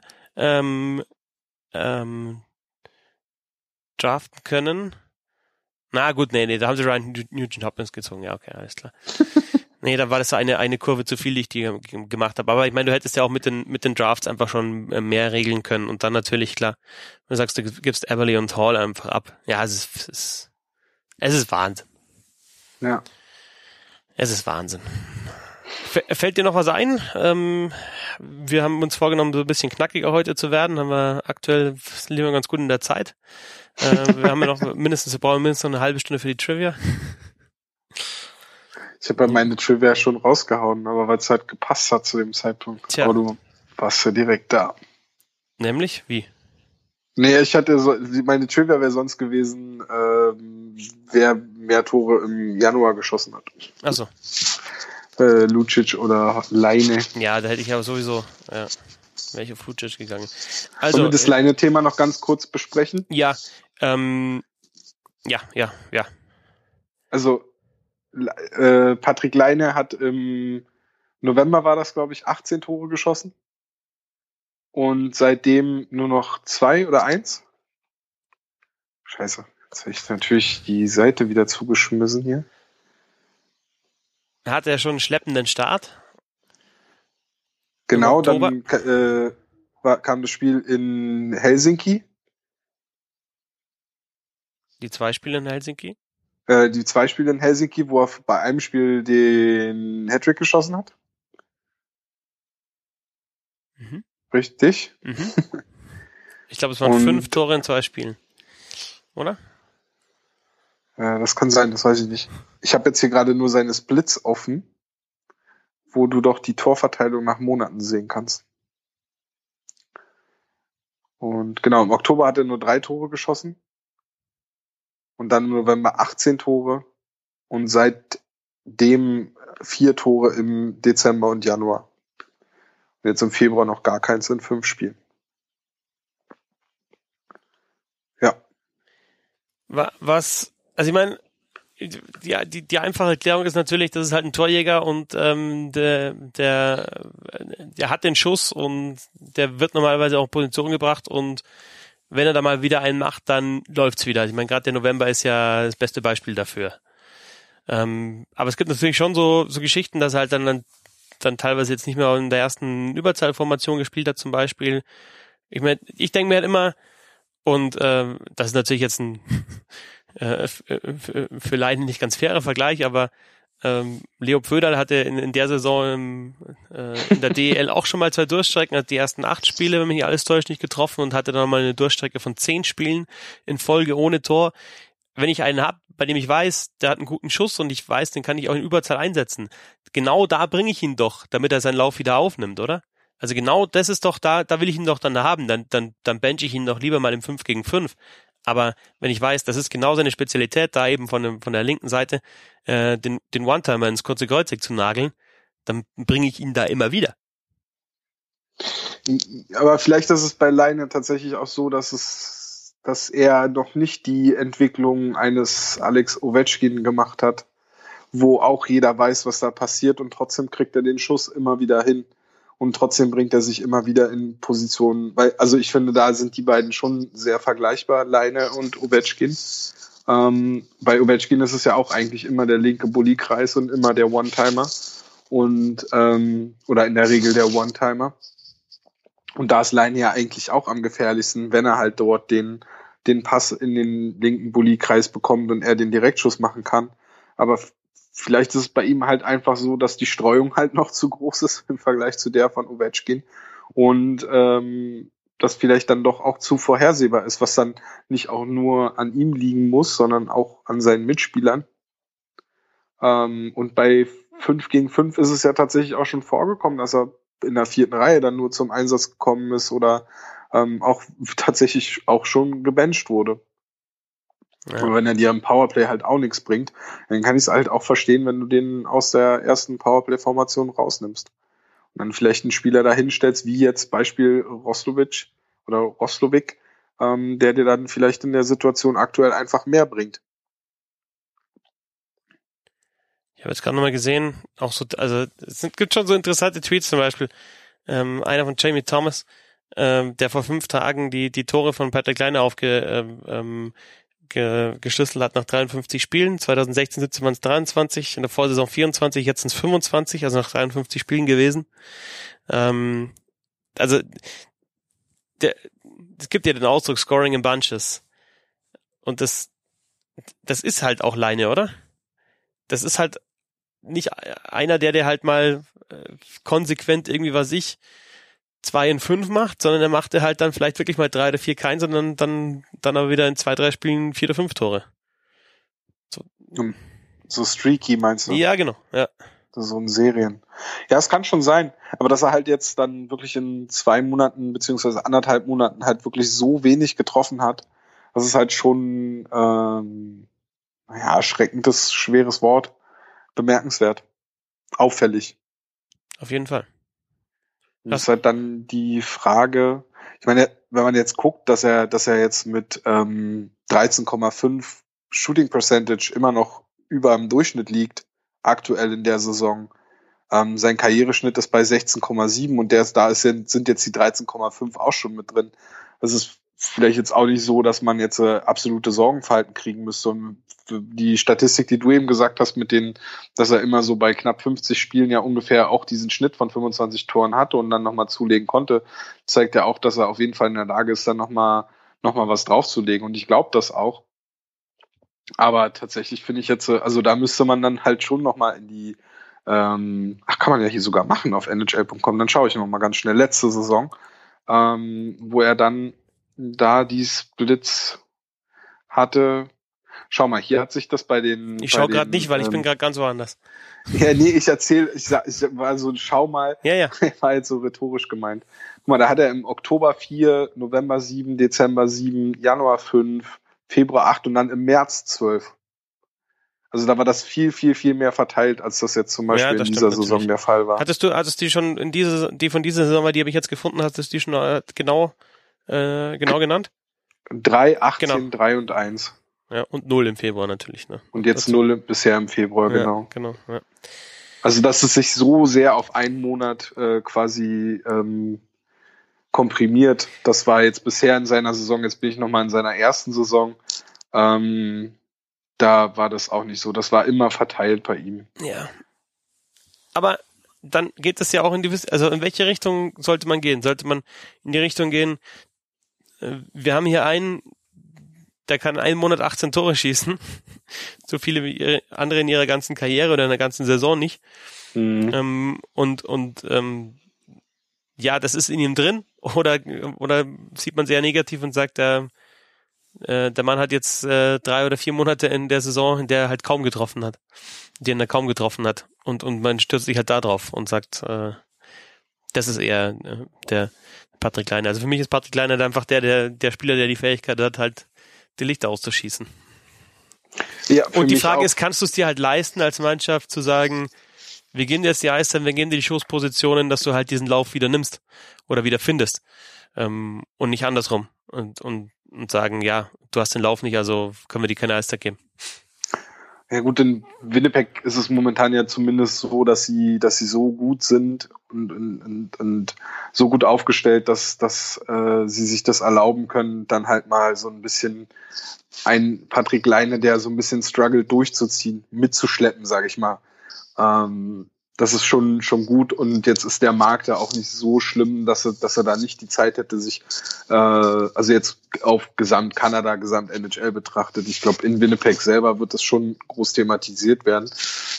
draften können. Na gut, nee, da haben sie Ryan Nugent Hopkins gezogen. Ja, okay, alles klar. Nee, da war das eine Kurve zu viel, die ich gemacht habe. Aber ich meine, du hättest ja auch mit den Drafts einfach schon mehr regeln können. Und dann natürlich, klar, wenn du sagst, du gibst Eberle und Hall einfach ab. Ja, es ist Wahnsinn. Ja. Es ist Wahnsinn. Fällt dir noch was ein? Wir haben uns vorgenommen, so ein bisschen knackiger heute zu werden. Haben wir aktuell lieber ganz gut in der Zeit. Wir haben ja noch wir brauchen mindestens noch eine halbe Stunde für die Trivia. Ich habe ja meine Trivia schon rausgehauen, aber weil es halt gepasst hat zu dem Zeitpunkt. Tja. Aber du warst ja direkt da. Nämlich? Wie? Nee, meine Trivia wäre sonst gewesen, wer mehr Tore im Januar geschossen hat. Achso. Lucic oder Laine. Ja, da hätte ich aber sowieso, wäre ich auf Lucic gegangen. Also, wollen wir das Laine-Thema noch ganz kurz besprechen? Ja, ja. Also, Patrick Laine hat im November war das, glaube ich, 18 Tore geschossen. Und seitdem nur noch 2 oder 1. Scheiße, jetzt habe ich natürlich die Seite wieder zugeschmissen hier. Hat er schon einen schleppenden Start? Genau, dann kam das Spiel in Helsinki. Die 2 Spiele in Helsinki? Die 2 Spiele in Helsinki, wo er bei einem Spiel den Hattrick geschossen hat. Mhm. Richtig. Mhm. Ich glaube, es waren 5 Tore in 2 Spielen. Oder? Das kann sein, das weiß ich nicht. Ich habe jetzt hier gerade nur seine Splits offen, wo du doch die Torverteilung nach Monaten sehen kannst. Und genau, im Oktober hat er nur 3 Tore geschossen. Und dann im November 18 Tore. Und seitdem 4 Tore im Dezember und Januar. Und jetzt im Februar noch gar keins in 5 Spielen. Ja. Also ich meine, die einfache Erklärung ist natürlich, das ist halt ein Torjäger und der hat den Schuss und der wird normalerweise auch in Position gebracht und wenn er da mal wieder einen macht, dann läuft's wieder. Ich meine, gerade der November ist ja das beste Beispiel dafür. Aber es gibt natürlich schon so Geschichten, dass er halt dann teilweise jetzt nicht mehr in der ersten Überzahlformation gespielt hat zum Beispiel. Ich meine, ich denke mir halt immer, und das ist natürlich jetzt ein für Leiden nicht ganz fairer Vergleich, aber Leo Pföderl hatte in der Saison in der DEL auch schon mal 2 Durchstrecken, hat die ersten 8 Spiele, wenn mich nicht alles täuscht, nicht getroffen und hatte dann mal eine Durchstrecke von 10 Spielen in Folge ohne Tor. Wenn ich einen habe, bei dem ich weiß, der hat einen guten Schuss und ich weiß, den kann ich auch in Überzahl einsetzen, genau da bringe ich ihn doch, damit er seinen Lauf wieder aufnimmt, oder? Also genau das ist doch da will ich ihn doch dann haben, dann bench ich ihn doch lieber mal im 5 gegen 5. Aber wenn ich weiß, das ist genau seine Spezialität, da eben von der linken Seite den One-Timer ins kurze Kreuzig zu nageln, dann bringe ich ihn da immer wieder. Aber vielleicht ist es bei Laine tatsächlich auch so, dass er noch nicht die Entwicklung eines Alex Ovechkin gemacht hat, wo auch jeder weiß, was da passiert und trotzdem kriegt er den Schuss immer wieder hin. Und trotzdem bringt er sich immer wieder in Positionen, also ich finde, da sind die beiden schon sehr vergleichbar, Laine und Ovechkin. Bei Ovechkin ist es ja auch eigentlich immer der linke Bulli-Kreis und immer der One-Timer und oder in der Regel der One-Timer. Und da ist Laine ja eigentlich auch am gefährlichsten, wenn er halt dort den Pass in den linken Bulli-Kreis bekommt und er den Direktschuss machen kann. Aber vielleicht ist es bei ihm halt einfach so, dass die Streuung halt noch zu groß ist im Vergleich zu der von Ovechkin und das vielleicht dann doch auch zu vorhersehbar ist, was dann nicht auch nur an ihm liegen muss, sondern auch an seinen Mitspielern. Und bei 5 gegen 5 ist es ja tatsächlich auch schon vorgekommen, dass er in der 4. Reihe dann nur zum Einsatz gekommen ist oder auch tatsächlich auch schon gebencht wurde. Ja. Und wenn er dir im Powerplay halt auch nichts bringt, dann kann ich es halt auch verstehen, wenn du den aus der ersten Powerplay-Formation rausnimmst. Und dann vielleicht einen Spieler da hinstellst, wie jetzt Beispiel Roslovic, der dir dann vielleicht in der Situation aktuell einfach mehr bringt. Ich habe jetzt gerade nochmal gesehen, auch so, also gibt schon so interessante Tweets, zum Beispiel einer von Jamie Thomas, der vor 5 Tagen die Tore von Patrick Laine geschlüsselt hat nach 53 Spielen. 2016, 17 waren es 23, in der Vorsaison 24, jetzt sind es 25, also nach 53 Spielen gewesen. Also es gibt ja den Ausdruck Scoring in Bunches. Und das ist halt auch Laine, oder? Das ist halt nicht einer, der halt mal konsequent irgendwie 2 in 5 macht, sondern er machte halt dann vielleicht wirklich mal 3 oder 4 keinen, sondern dann aber wieder in 2, 3 Spielen 4 oder 5 Tore. So streaky meinst du? Ja, genau, ja. so in Serien. Ja, es kann schon sein. Aber dass er halt jetzt dann wirklich in 2 Monaten beziehungsweise 1,5 Monaten halt wirklich so wenig getroffen hat, das ist halt schon, erschreckendes, schweres Wort. Bemerkenswert. Auffällig. Auf jeden Fall. Das ist halt dann die Frage, ich meine, wenn man jetzt guckt, dass er jetzt mit 13,5 Shooting Percentage immer noch über dem Durchschnitt liegt, aktuell in der Saison. Sein Karriereschnitt ist bei 16,7 und sind jetzt die 13,5 auch schon mit drin. Das ist vielleicht jetzt auch nicht so, dass man jetzt absolute Sorgenfalten kriegen müsste. Und die Statistik, die du eben gesagt hast, dass er immer so bei knapp 50 Spielen ja ungefähr auch diesen Schnitt von 25 Toren hatte und dann nochmal zulegen konnte, zeigt ja auch, dass er auf jeden Fall in der Lage ist, dann nochmal was draufzulegen. Und ich glaube das auch. Aber tatsächlich finde ich jetzt, also da müsste man dann halt schon nochmal in die, kann man ja hier sogar machen auf NHL.com, dann schaue ich nochmal ganz schnell, letzte Saison, wo er dann da die Splits hatte. Schau mal, hier hat sich das bei den... Ich schaue gerade nicht, weil ich bin gerade ganz woanders. Ja, nee, ich war so, schau mal, ja. War jetzt so rhetorisch gemeint. Guck mal, da hat er im Oktober 4, November 7, Dezember 7, Januar 5, Februar 8 und dann im März 12. Also da war das viel, viel, viel mehr verteilt, als das jetzt zum Beispiel in dieser Saison der Fall war. Hattest du schon die von dieser Saison, die habe ich jetzt gefunden, hattest du die schon genau genannt? 3, 18, genau. 3 und 1. Ja, und 0 im Februar natürlich, ne? Und jetzt 0 bisher im Februar, genau. Ja, genau, ja. Also, dass es sich so sehr auf einen Monat quasi komprimiert, das war jetzt bisher in seiner Saison, jetzt bin ich nochmal in seiner ersten Saison, da war das auch nicht so. Das war immer verteilt bei ihm. Ja. Aber dann geht es ja auch in in welche Richtung sollte man gehen? Sollte man in die Richtung gehen, wir haben hier einen, der kann einen Monat 18 Tore schießen. So viele wie andere in ihrer ganzen Karriere oder in der ganzen Saison nicht. Mhm. Ja, das ist in ihm drin. Oder sieht man sehr negativ und sagt, der Mann hat jetzt 3 oder 4 Monate in der Saison, in der er halt kaum getroffen hat. Und man stürzt sich halt da drauf und sagt, das ist eher der Patrick Laine. Also für mich ist Patrick Laine einfach der Spieler, der die Fähigkeit hat, halt die Lichter auszuschießen. Ja, und die Frage ist, kannst du es dir halt leisten, als Mannschaft zu sagen, wir gehen dir jetzt die Eiszeit, wir gehen dir die Schusspositionen, dass du halt diesen Lauf wieder nimmst oder wieder findest. Und nicht andersrum. Und sagen, ja, du hast den Lauf nicht, also können wir dir keine Eiszeit geben. Ja gut, in Winnipeg ist es momentan ja zumindest so, dass sie so gut sind und so gut aufgestellt, dass sie sich das erlauben können, dann halt mal so ein bisschen ein Patrick Laine, der so ein bisschen struggelt durchzuziehen, mitzuschleppen, sage ich mal. Das ist schon gut und jetzt ist der Markt ja auch nicht so schlimm, dass er da nicht die Zeit hätte, sich also jetzt auf Gesamt-Kanada, Gesamt-NHL betrachtet. Ich glaube, in Winnipeg selber wird das schon groß thematisiert werden.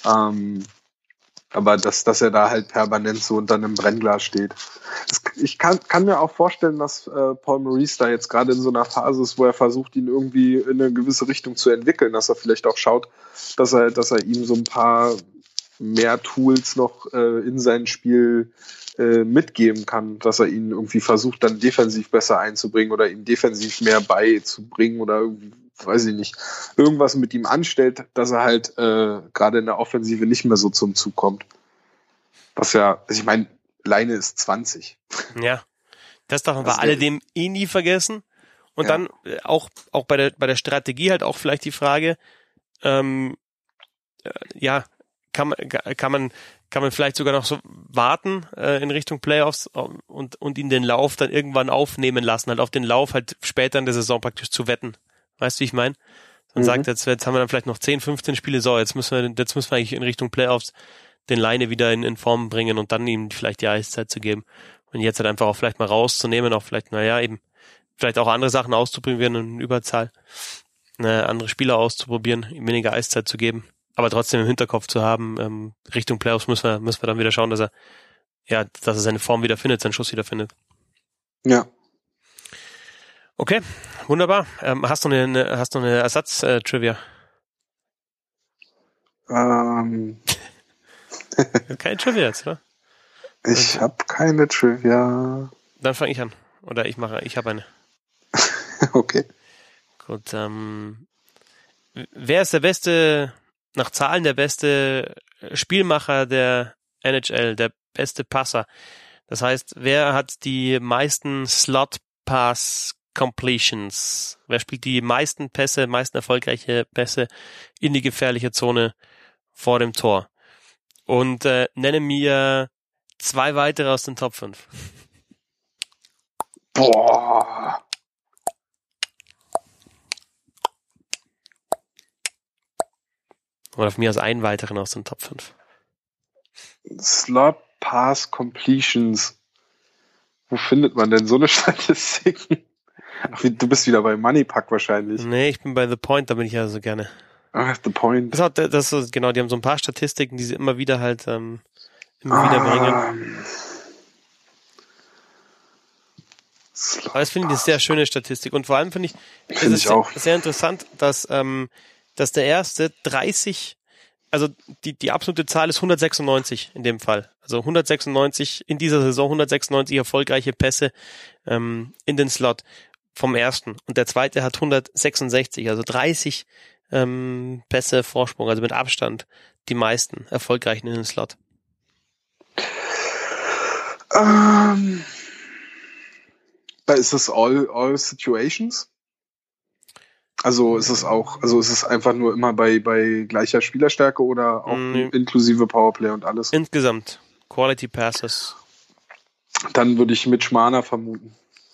Aber dass er da halt permanent so unter einem Brennglas steht. Ich kann mir auch vorstellen, dass Paul Maurice da jetzt gerade in so einer Phase ist, wo er versucht, ihn irgendwie in eine gewisse Richtung zu entwickeln, dass er vielleicht auch schaut, dass er ihm so ein paar mehr Tools noch in sein Spiel mitgeben kann, dass er ihn irgendwie versucht, dann defensiv besser einzubringen oder ihm defensiv mehr beizubringen oder irgendwie, weiß ich nicht, irgendwas mit ihm anstellt, dass er halt gerade in der Offensive nicht mehr so zum Zug kommt. Was ja, also ich meine, Laine ist 20. Ja, das darf man bei alledem nie vergessen. Und ja. Dann auch bei der Strategie halt auch vielleicht die Frage, kann man vielleicht sogar noch so warten in Richtung Playoffs und ihn den Lauf dann irgendwann aufnehmen lassen, halt auf den Lauf halt später in der Saison praktisch zu wetten. Weißt du, wie ich meine? Man sagt, jetzt haben wir dann vielleicht noch 10, 15 Spiele, so, jetzt müssen wir eigentlich in Richtung Playoffs den Laine wieder in Form bringen und dann ihm vielleicht die Eiszeit zu geben. Und jetzt halt einfach auch vielleicht mal rauszunehmen, auch vielleicht, eben, vielleicht auch andere Sachen auszuprobieren in Überzahl, andere Spieler auszuprobieren, ihm weniger Eiszeit zu geben. Aber trotzdem im Hinterkopf zu haben, Richtung Playoffs müssen wir dann wieder schauen, dass er seine Form wieder findet, seinen Schuss wieder findet. Ja. Okay, wunderbar. Hast du eine Ersatz-Trivia? Kein Trivia jetzt, oder? Ich habe keine Trivia. Dann fange ich an. Oder ich habe eine. Okay. Gut, wer ist nach Zahlen der beste Spielmacher der NHL, der beste Passer? Das heißt, wer hat die meisten Slot Pass Completions? Wer spielt die meisten erfolgreiche Pässe in die gefährliche Zone vor dem Tor? Und nenne mir 2 weitere aus den Top 5. Boah. Oder von mir aus einen weiteren aus den Top 5. Slot Pass Completions. Wo findet man denn so eine Statistik? Ach, du bist wieder bei Moneypuck wahrscheinlich. Nee, ich bin bei The Point, da bin ich ja so gerne. Ach, The Point. Das ist genau, die haben so ein paar Statistiken, die sie immer wieder halt immer wieder bringen. Aber das finde ich eine sehr schöne Statistik. Und vor allem finde ich es sehr interessant, dass der erste 30, also die absolute Zahl ist 196 in dem Fall. Also 196 in dieser Saison, 196 erfolgreiche Pässe in den Slot vom ersten. Und der zweite hat 166, also 30 Pässe Vorsprung, also mit Abstand die meisten erfolgreichen in den Slot. Ist es all situations? Also ist es einfach nur immer bei gleicher Spielerstärke oder auch inklusive Powerplay und alles? Insgesamt. Quality Passes. Dann würde ich Mitch Marner vermuten.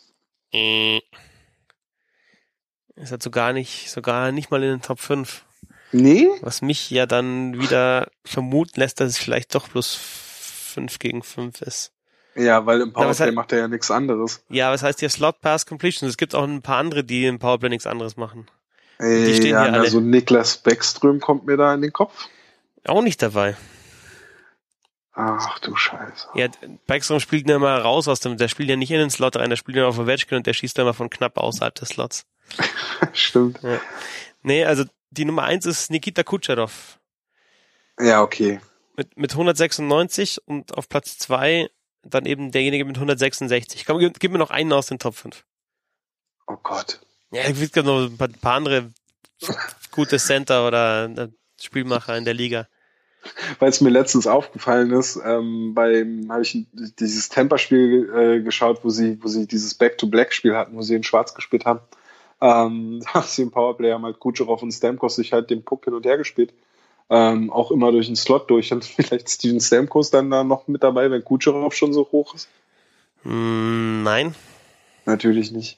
Ist halt sogar nicht mal in den Top 5. Nee? Was mich ja dann wieder vermuten lässt, dass es vielleicht doch bloß 5 gegen 5 ist. Ja, weil im Powerplay macht er ja nichts anderes. Ja, was heißt hier Slot Pass Completion? Es gibt auch ein paar andere, die im Powerplay nichts anderes machen. Die stehen hier alle. Also Niklas Bäckström kommt mir da in den Kopf. Auch nicht dabei. Ach du Scheiße. Ja, Bäckström spielt ja immer raus der spielt ja nicht in den Slot rein, der spielt ja auf Ovechkin und der schießt ja immer von knapp außerhalb des Slots. Stimmt. Ja. Nee, also die Nummer 1 ist Nikita Kucherov. Ja, okay. Mit 196 und auf Platz 2 dann eben derjenige mit 166. Komm, gib mir noch einen aus den Top 5. Oh Gott. Ja, es gibt noch ein paar andere gute Center oder Spielmacher in der Liga. Weil es mir letztens aufgefallen ist, habe ich dieses Tampa-Spiel geschaut, wo sie dieses Back-to-Black-Spiel hatten, wo sie in Schwarz gespielt haben. Da haben sie im Powerplay halt Kucherov und Stamkos sich halt den Puck hin und her gespielt. Auch immer durch den Slot durch. Und vielleicht Steven Stamkos dann da noch mit dabei, wenn Kucherov schon so hoch ist? Nein. Natürlich nicht.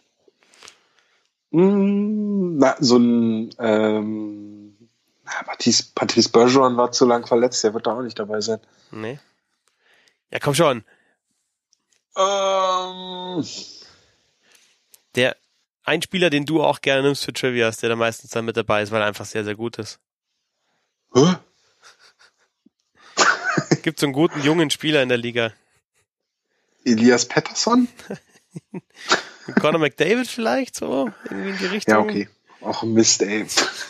So ein Patrice Bergeron war zu lang verletzt, der wird da auch nicht dabei sein. Nee. Ja, komm schon. Ein Spieler, den du auch gerne nimmst für Trivias, der da meistens dann mit dabei ist, weil er einfach sehr, sehr gut ist. Hä? Gibt so einen guten jungen Spieler in der Liga. Elias Pettersson? Conor McDavid vielleicht, so irgendwie in die Richtung. Ja, okay. Auch Mist, ey.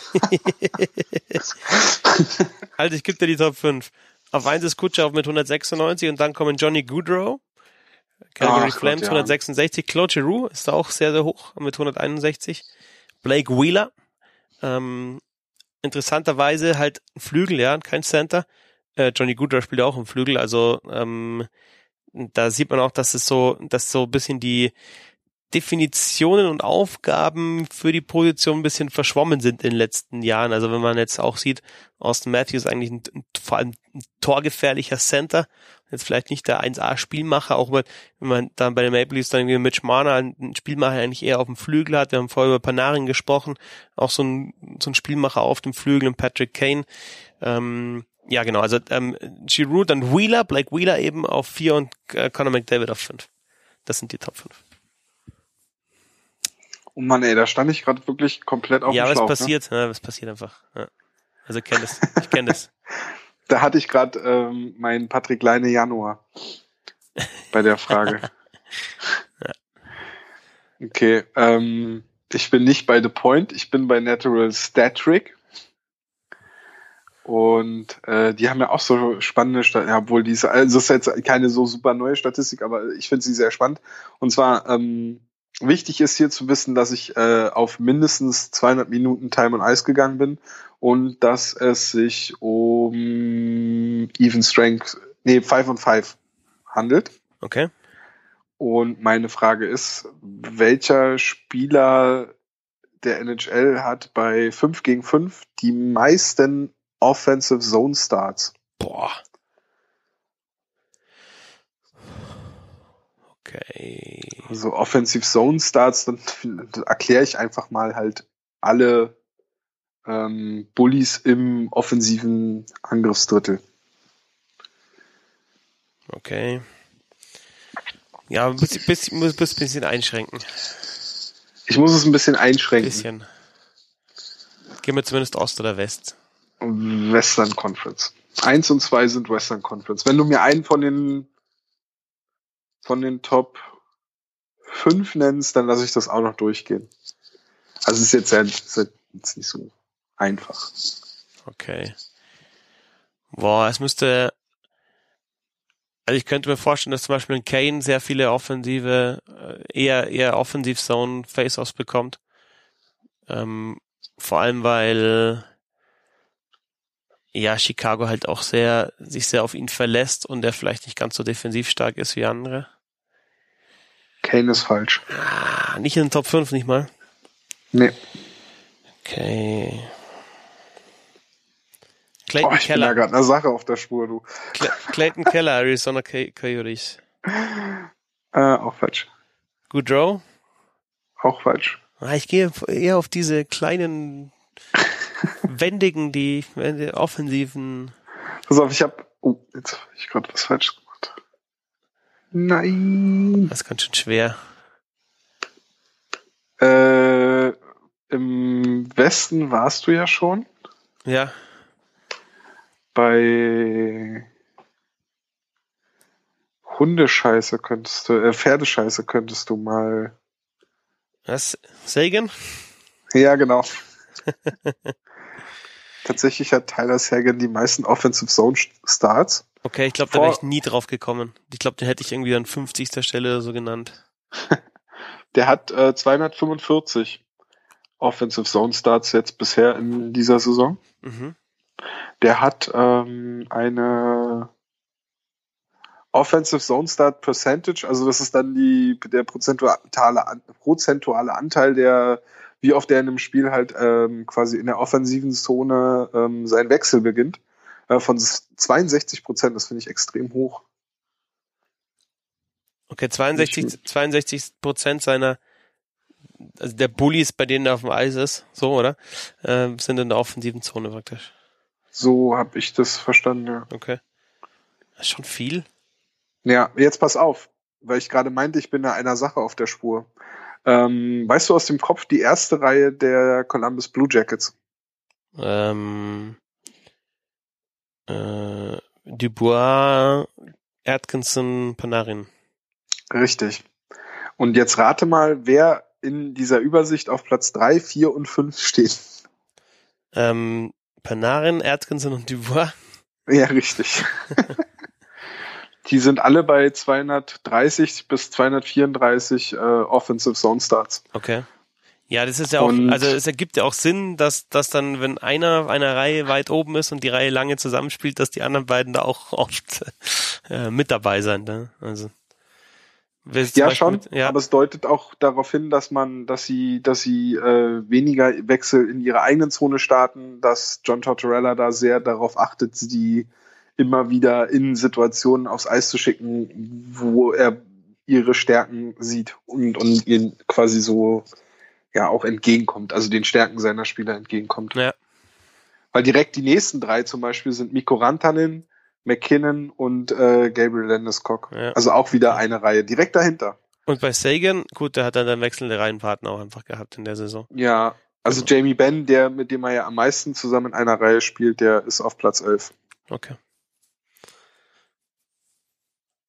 Also ich gebe dir die Top 5. Auf 1 ist Kucherov mit 196 und dann kommen Johnny Gaudreau, Calgary Flames 166, Claude Giroux ist da auch sehr, sehr hoch mit 161, Blake Wheeler, interessanterweise halt ein Flügel, ja, kein Center. Johnny Gaudreau spielt ja auch im Flügel, also da sieht man auch, dass so ein bisschen die Definitionen und Aufgaben für die Position ein bisschen verschwommen sind in den letzten Jahren. Also wenn man jetzt auch sieht, Auston Matthews eigentlich vor allem ein torgefährlicher Center, jetzt vielleicht nicht der 1A-Spielmacher, auch wenn man dann bei den Maple Leafs dann irgendwie Mitch Marner, einen Spielmacher eigentlich eher auf dem Flügel hat. Wir haben vorher über Panarin gesprochen, auch so ein Spielmacher auf dem Flügel, und Patrick Kane. Ja, genau, also Giroux, dann Wheeler, Blake Wheeler eben auf 4 und Conor McDavid auf 5. Das sind die Top 5. Oh Mann, ey, da stand ich gerade wirklich komplett auf dem Schlauch. Ja, was passiert? Ne? Ja, was passiert einfach. Ja. Also ich kenne das. Da hatte ich gerade meinen Patrick Laine Januar bei der Frage. Ja. Okay, ich bin nicht bei The Point, ich bin bei Natural Stat Trick. Und die haben ja auch so spannende Statistiken, obwohl das ist jetzt keine so super neue Statistik, aber ich finde sie sehr spannend. Und zwar wichtig ist hier zu wissen, dass ich auf mindestens 200 Minuten Time on Ice gegangen bin und dass es sich um Even Strength, 5 on 5 handelt. Okay. Und meine Frage ist, welcher Spieler der NHL hat bei 5 gegen 5 die meisten Offensive Zone Starts? Boah. Okay. Also Offensive Zone Starts, dann erkläre ich einfach mal halt alle Bullies im offensiven Angriffsdrittel. Okay. Ja, muss ein bisschen einschränken. Ich muss es ein bisschen einschränken. Bisschen. Gehen wir zumindest Ost oder West. Western Conference. 1 und 2 sind Western Conference. Wenn du mir einen von den Top 5 nennst, dann lasse ich das auch noch durchgehen. Also es ist jetzt nicht so einfach. Okay. Boah, es müsste... Also ich könnte mir vorstellen, dass zum Beispiel ein Kane sehr viele offensive, eher Offensiv-Zone Face-Offs bekommt. Vor allem, weil ja Chicago halt auch sich sehr auf ihn verlässt und er vielleicht nicht ganz so defensiv stark ist wie andere. Kane ist falsch. Nicht in den Top 5, nicht mal? Nee. Okay. Clayton Ich Keller. bin ja gerade einer Sache auf der Spur, du. Clayton Keller, Arizona Coyotes. Auch falsch. Goodrow? Auch falsch. Ich gehe eher auf diese kleinen, wendigen, die offensiven. Pass auf, jetzt habe ich gerade was falsch gemacht. Nein. Das ist ganz schön schwer. Im Westen warst du ja schon. Ja. Bei Hundescheiße Pferdescheiße könntest du mal. Was? Sagan? Ja, genau. Tatsächlich hat Tyler Seguin die meisten Offensive Zone Starts. Okay, ich glaube, da wäre ich nie drauf gekommen. Ich glaube, den hätte ich irgendwie an 50. Stelle oder so genannt. Der hat 245 Offensive Zone Starts jetzt bisher in dieser Saison. Mhm. Der hat eine Offensive Zone Start Percentage, also das ist dann der prozentuale Anteil, der wie oft der in einem Spiel halt quasi in der offensiven Zone sein Wechsel beginnt, von 62%, das finde ich extrem hoch. Okay, 62% seiner, also der Bullies, bei denen er auf dem Eis ist, so, oder? Sind in der offensiven Zone praktisch. So habe ich das verstanden, ja. Okay. Das ist schon viel. Ja, jetzt pass auf, weil ich gerade meinte, ich bin da einer Sache auf der Spur. Weißt du aus dem Kopf die erste Reihe der Columbus Blue Jackets? Dubois, Atkinson, Panarin. Richtig. Und jetzt rate mal, wer in dieser Übersicht auf Platz 3, 4 und 5 steht. Panarin, Atkinson und Dubois. Ja, richtig. Die sind alle bei 230 bis 234 Offensive Zone Starts. Okay. Ja, das ist ja auch, also es ergibt ja auch Sinn, dass dann, wenn einer Reihe weit oben ist und die Reihe lange zusammenspielt, dass die anderen beiden da auch oft mit dabei sind. Ne? Also ja, schon, ja. Aber es deutet auch darauf hin, dass sie weniger Wechsel in ihrer eigenen Zone starten, dass John Tortorella da sehr darauf achtet, sie immer wieder in Situationen aufs Eis zu schicken, wo er ihre Stärken sieht und ihnen quasi so ja auch entgegenkommt, also den Stärken seiner Spieler entgegenkommt. Ja. Weil direkt die nächsten 3 zum Beispiel sind Mikko Rantanen, McKinnon und Gabriel Landeskog. Ja. Also auch wieder eine Reihe direkt dahinter. Und bei Sagan, gut, der hat dann wechselnde Reihenpartner auch einfach gehabt in der Saison. Ja, also Jamie Benn, mit dem er ja am meisten zusammen in einer Reihe spielt, der ist auf Platz 11. Okay.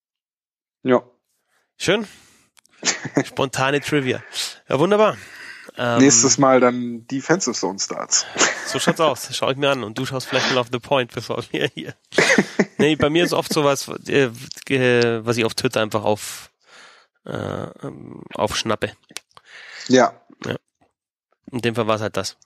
Ja. Schön. Spontane Trivia. Ja, wunderbar. Nächstes Mal dann Defensive Zone Starts. So schaut's aus. Schau ich mir an. Und du schaust vielleicht mal auf The Point, bevor wir hier. Nee, bei mir ist oft sowas, was ich auf Twitter einfach aufschnappe. Ja. In dem Fall war es halt das.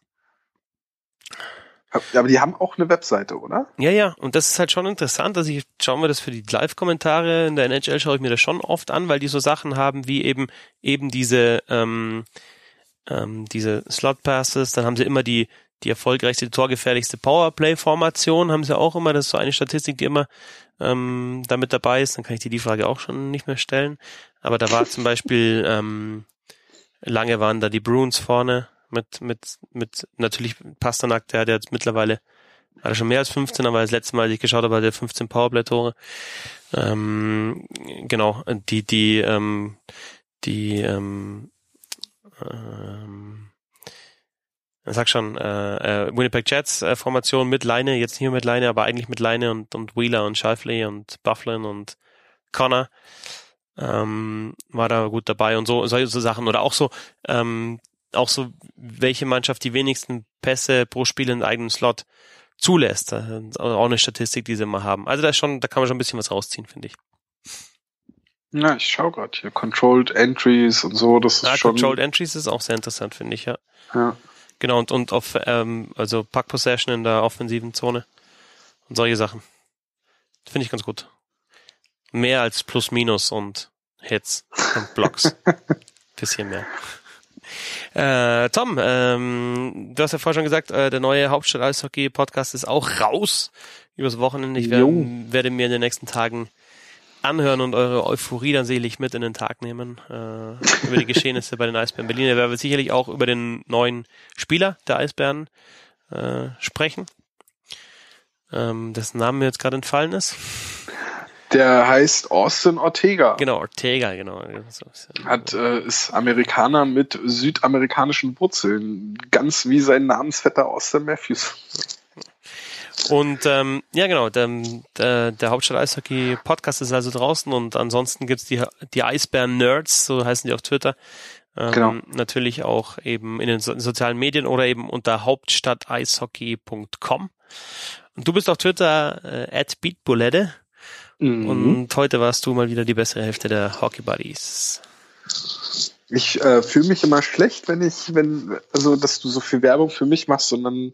Aber die haben auch eine Webseite, oder? Ja. Und das ist halt schon interessant. Also ich schaue mir das für die Live-Kommentare in der NHL, schaue ich mir das schon oft an, weil die so Sachen haben wie eben diese Slot-Passes. Dann haben sie immer die erfolgreichste, torgefährlichste Powerplay-Formation, haben sie auch immer. Das ist so eine Statistik, die immer damit dabei ist. Dann kann ich dir die Frage auch schon nicht mehr stellen. Aber da war zum Beispiel lange waren da die Bruins vorne mit natürlich Pasternak, der hat jetzt mittlerweile hat er schon mehr als 15, aber das letzte Mal, als ich geschaut habe, hat er 15 Powerplay-Tore. Genau, sag schon, Winnipeg Jets Formation mit Leine, jetzt nicht mehr mit Leine, aber eigentlich mit Leine und Wheeler und Scheifele und Bufflin und Connor war da gut dabei und solche Sachen oder auch so welche Mannschaft die wenigsten Pässe pro Spiel in eigenen Slot zulässt. Auch eine Statistik, die sie immer haben. Also da kann man schon ein bisschen was rausziehen, finde ich. Ja, ich schaue gerade hier. Controlled Entries und so, das ist schon... Controlled Entries ist auch sehr interessant, finde ich, ja. Genau, und auf also Puck Possession in der offensiven Zone und solche Sachen. Finde ich ganz gut. Mehr als Plus, Minus und Hits und Blocks. Bisschen mehr. Tom, du hast ja vorher schon gesagt, der neue Hauptstadt-Eishockey-Podcast ist auch raus übers Wochenende. Ich werde mir in den nächsten Tagen anhören und eure Euphorie dann sicherlich mit in den Tag nehmen über die Geschehnisse bei den Eisbären Berlin. Da werden wir sicherlich auch über den neuen Spieler der Eisbären sprechen, dessen Name mir jetzt gerade entfallen ist. Der heißt Austin Ortega. Genau, Ortega, genau. Ist Amerikaner mit südamerikanischen Wurzeln. Ganz wie sein Namensvetter Austin Matthews. Und ja genau, der Hauptstadt-Eishockey-Podcast ist also draußen und ansonsten gibt's die Eisbären-Nerds, so heißen die auf Twitter. Genau. Natürlich auch eben in den sozialen Medien oder eben unter hauptstadteishockey.com. Und du bist auf Twitter @beatbulette. Und heute warst du mal wieder die bessere Hälfte der Hockey Buddies. Ich fühle mich immer schlecht, dass du so viel Werbung für mich machst, sondern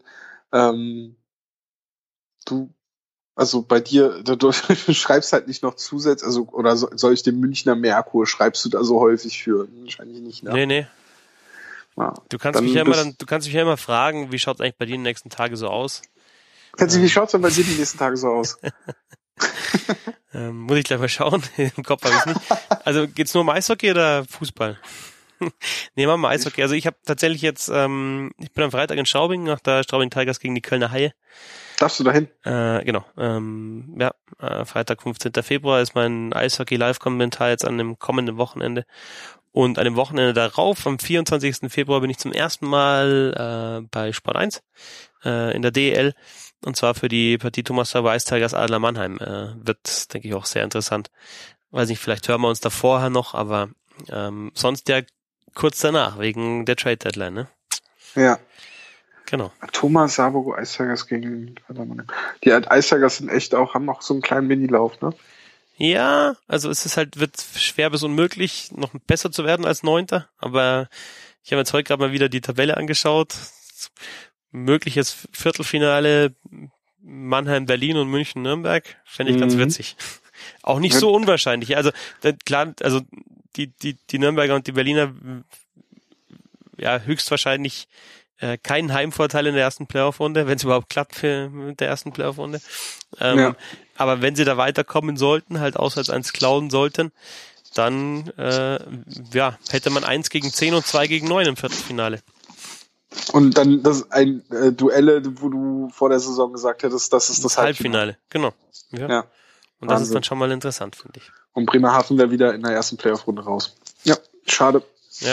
bei dir, du schreibst halt nicht noch zusätzlich, oder soll ich den Münchner Merkur, schreibst du da so häufig für? Wahrscheinlich nicht, ne? Nee. Ja, du kannst mich ja immer fragen, wie schaut es eigentlich bei dir in den nächsten Tagen so aus? Wie schaut es denn bei dir die nächsten Tage so aus? Muss ich gleich mal schauen. Im Kopf habe ich es nicht. Also geht's nur um Eishockey oder Fußball? Nehmen wir mal Eishockey. Also ich habe tatsächlich jetzt, ich bin am Freitag in Straubing, nach der Straubing Tigers gegen die Kölner Haie. Darfst du dahin? Genau. Freitag, 15. Februar ist mein Eishockey-Live-Kommentar jetzt an dem kommenden Wochenende. Und an dem Wochenende darauf, am 24. Februar, bin ich zum ersten Mal bei Sport 1 in der DEL. Und zwar für die Partie Thomas Weiss Tigers Adler Mannheim. Wird, denke ich, auch sehr interessant. Weiß nicht, vielleicht hören wir uns da vorher noch, aber sonst ja kurz danach, wegen der Trade Deadline, ne? Ja. Genau. Thomas Sabogo Ice Tigers gegen Adler Mannheim. Die Ice Tigers sind echt auch, haben auch so einen kleinen Minilauf, ne? Ja, also es ist halt, wird schwer bis unmöglich, noch besser zu werden als 9. Aber ich habe jetzt heute gerade mal wieder die Tabelle angeschaut. Mögliches Viertelfinale Mannheim, Berlin und München, Nürnberg. Fände ich ganz witzig. Auch nicht so unwahrscheinlich. Also klar, also die Nürnberger und die Berliner ja höchstwahrscheinlich keinen Heimvorteil in der ersten Playoff-Runde, wenn es überhaupt klappt mit der ersten Playoff-Runde. Aber wenn sie da weiterkommen sollten, halt auswärts eins klauen sollten, dann hätte man 1 gegen 10 und 2 gegen 9 im Viertelfinale. Und dann das ein Duelle, wo du vor der Saison gesagt hättest, das ist das Halbfinale. Genau. Ja. Und das ist dann schon mal interessant, finde ich. Und Bremerhaven wäre wieder in der ersten Playoff-Runde raus. Ja, schade. Ja.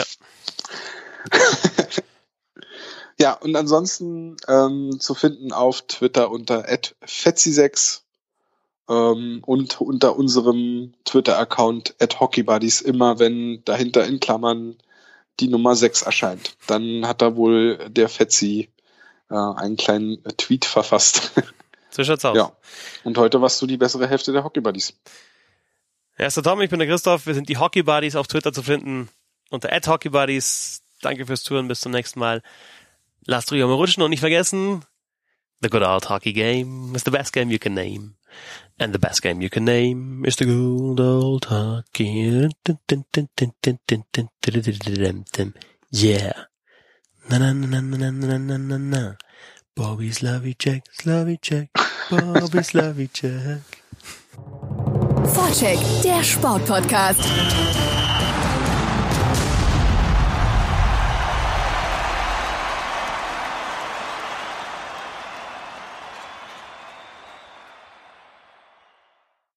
Ja, und ansonsten zu finden auf Twitter unter @fetzi6 und unter unserem Twitter-Account @hockeybuddies, immer wenn dahinter in Klammern die Nummer 6 erscheint. Dann hat da wohl der Fetzi einen kleinen Tweet verfasst. So schaut's aus. Ja. Und heute warst du die bessere Hälfte der Hockey Buddies. Ja, ist der Tom, ich bin der Christoph. Wir sind die Hockey Buddies, auf Twitter zu finden unter @HockeyBuddies. Danke fürs Zuhören, bis zum nächsten Mal. Lasst ruhig mal rutschen und nicht vergessen, the good old hockey game is the best game you can name. And the best game you can name is the good old hockey. Yeah. Na na na na na na na na na. Bobby Slavíček, Bobby Slavíček. Vorcheck, der Sportpodcast.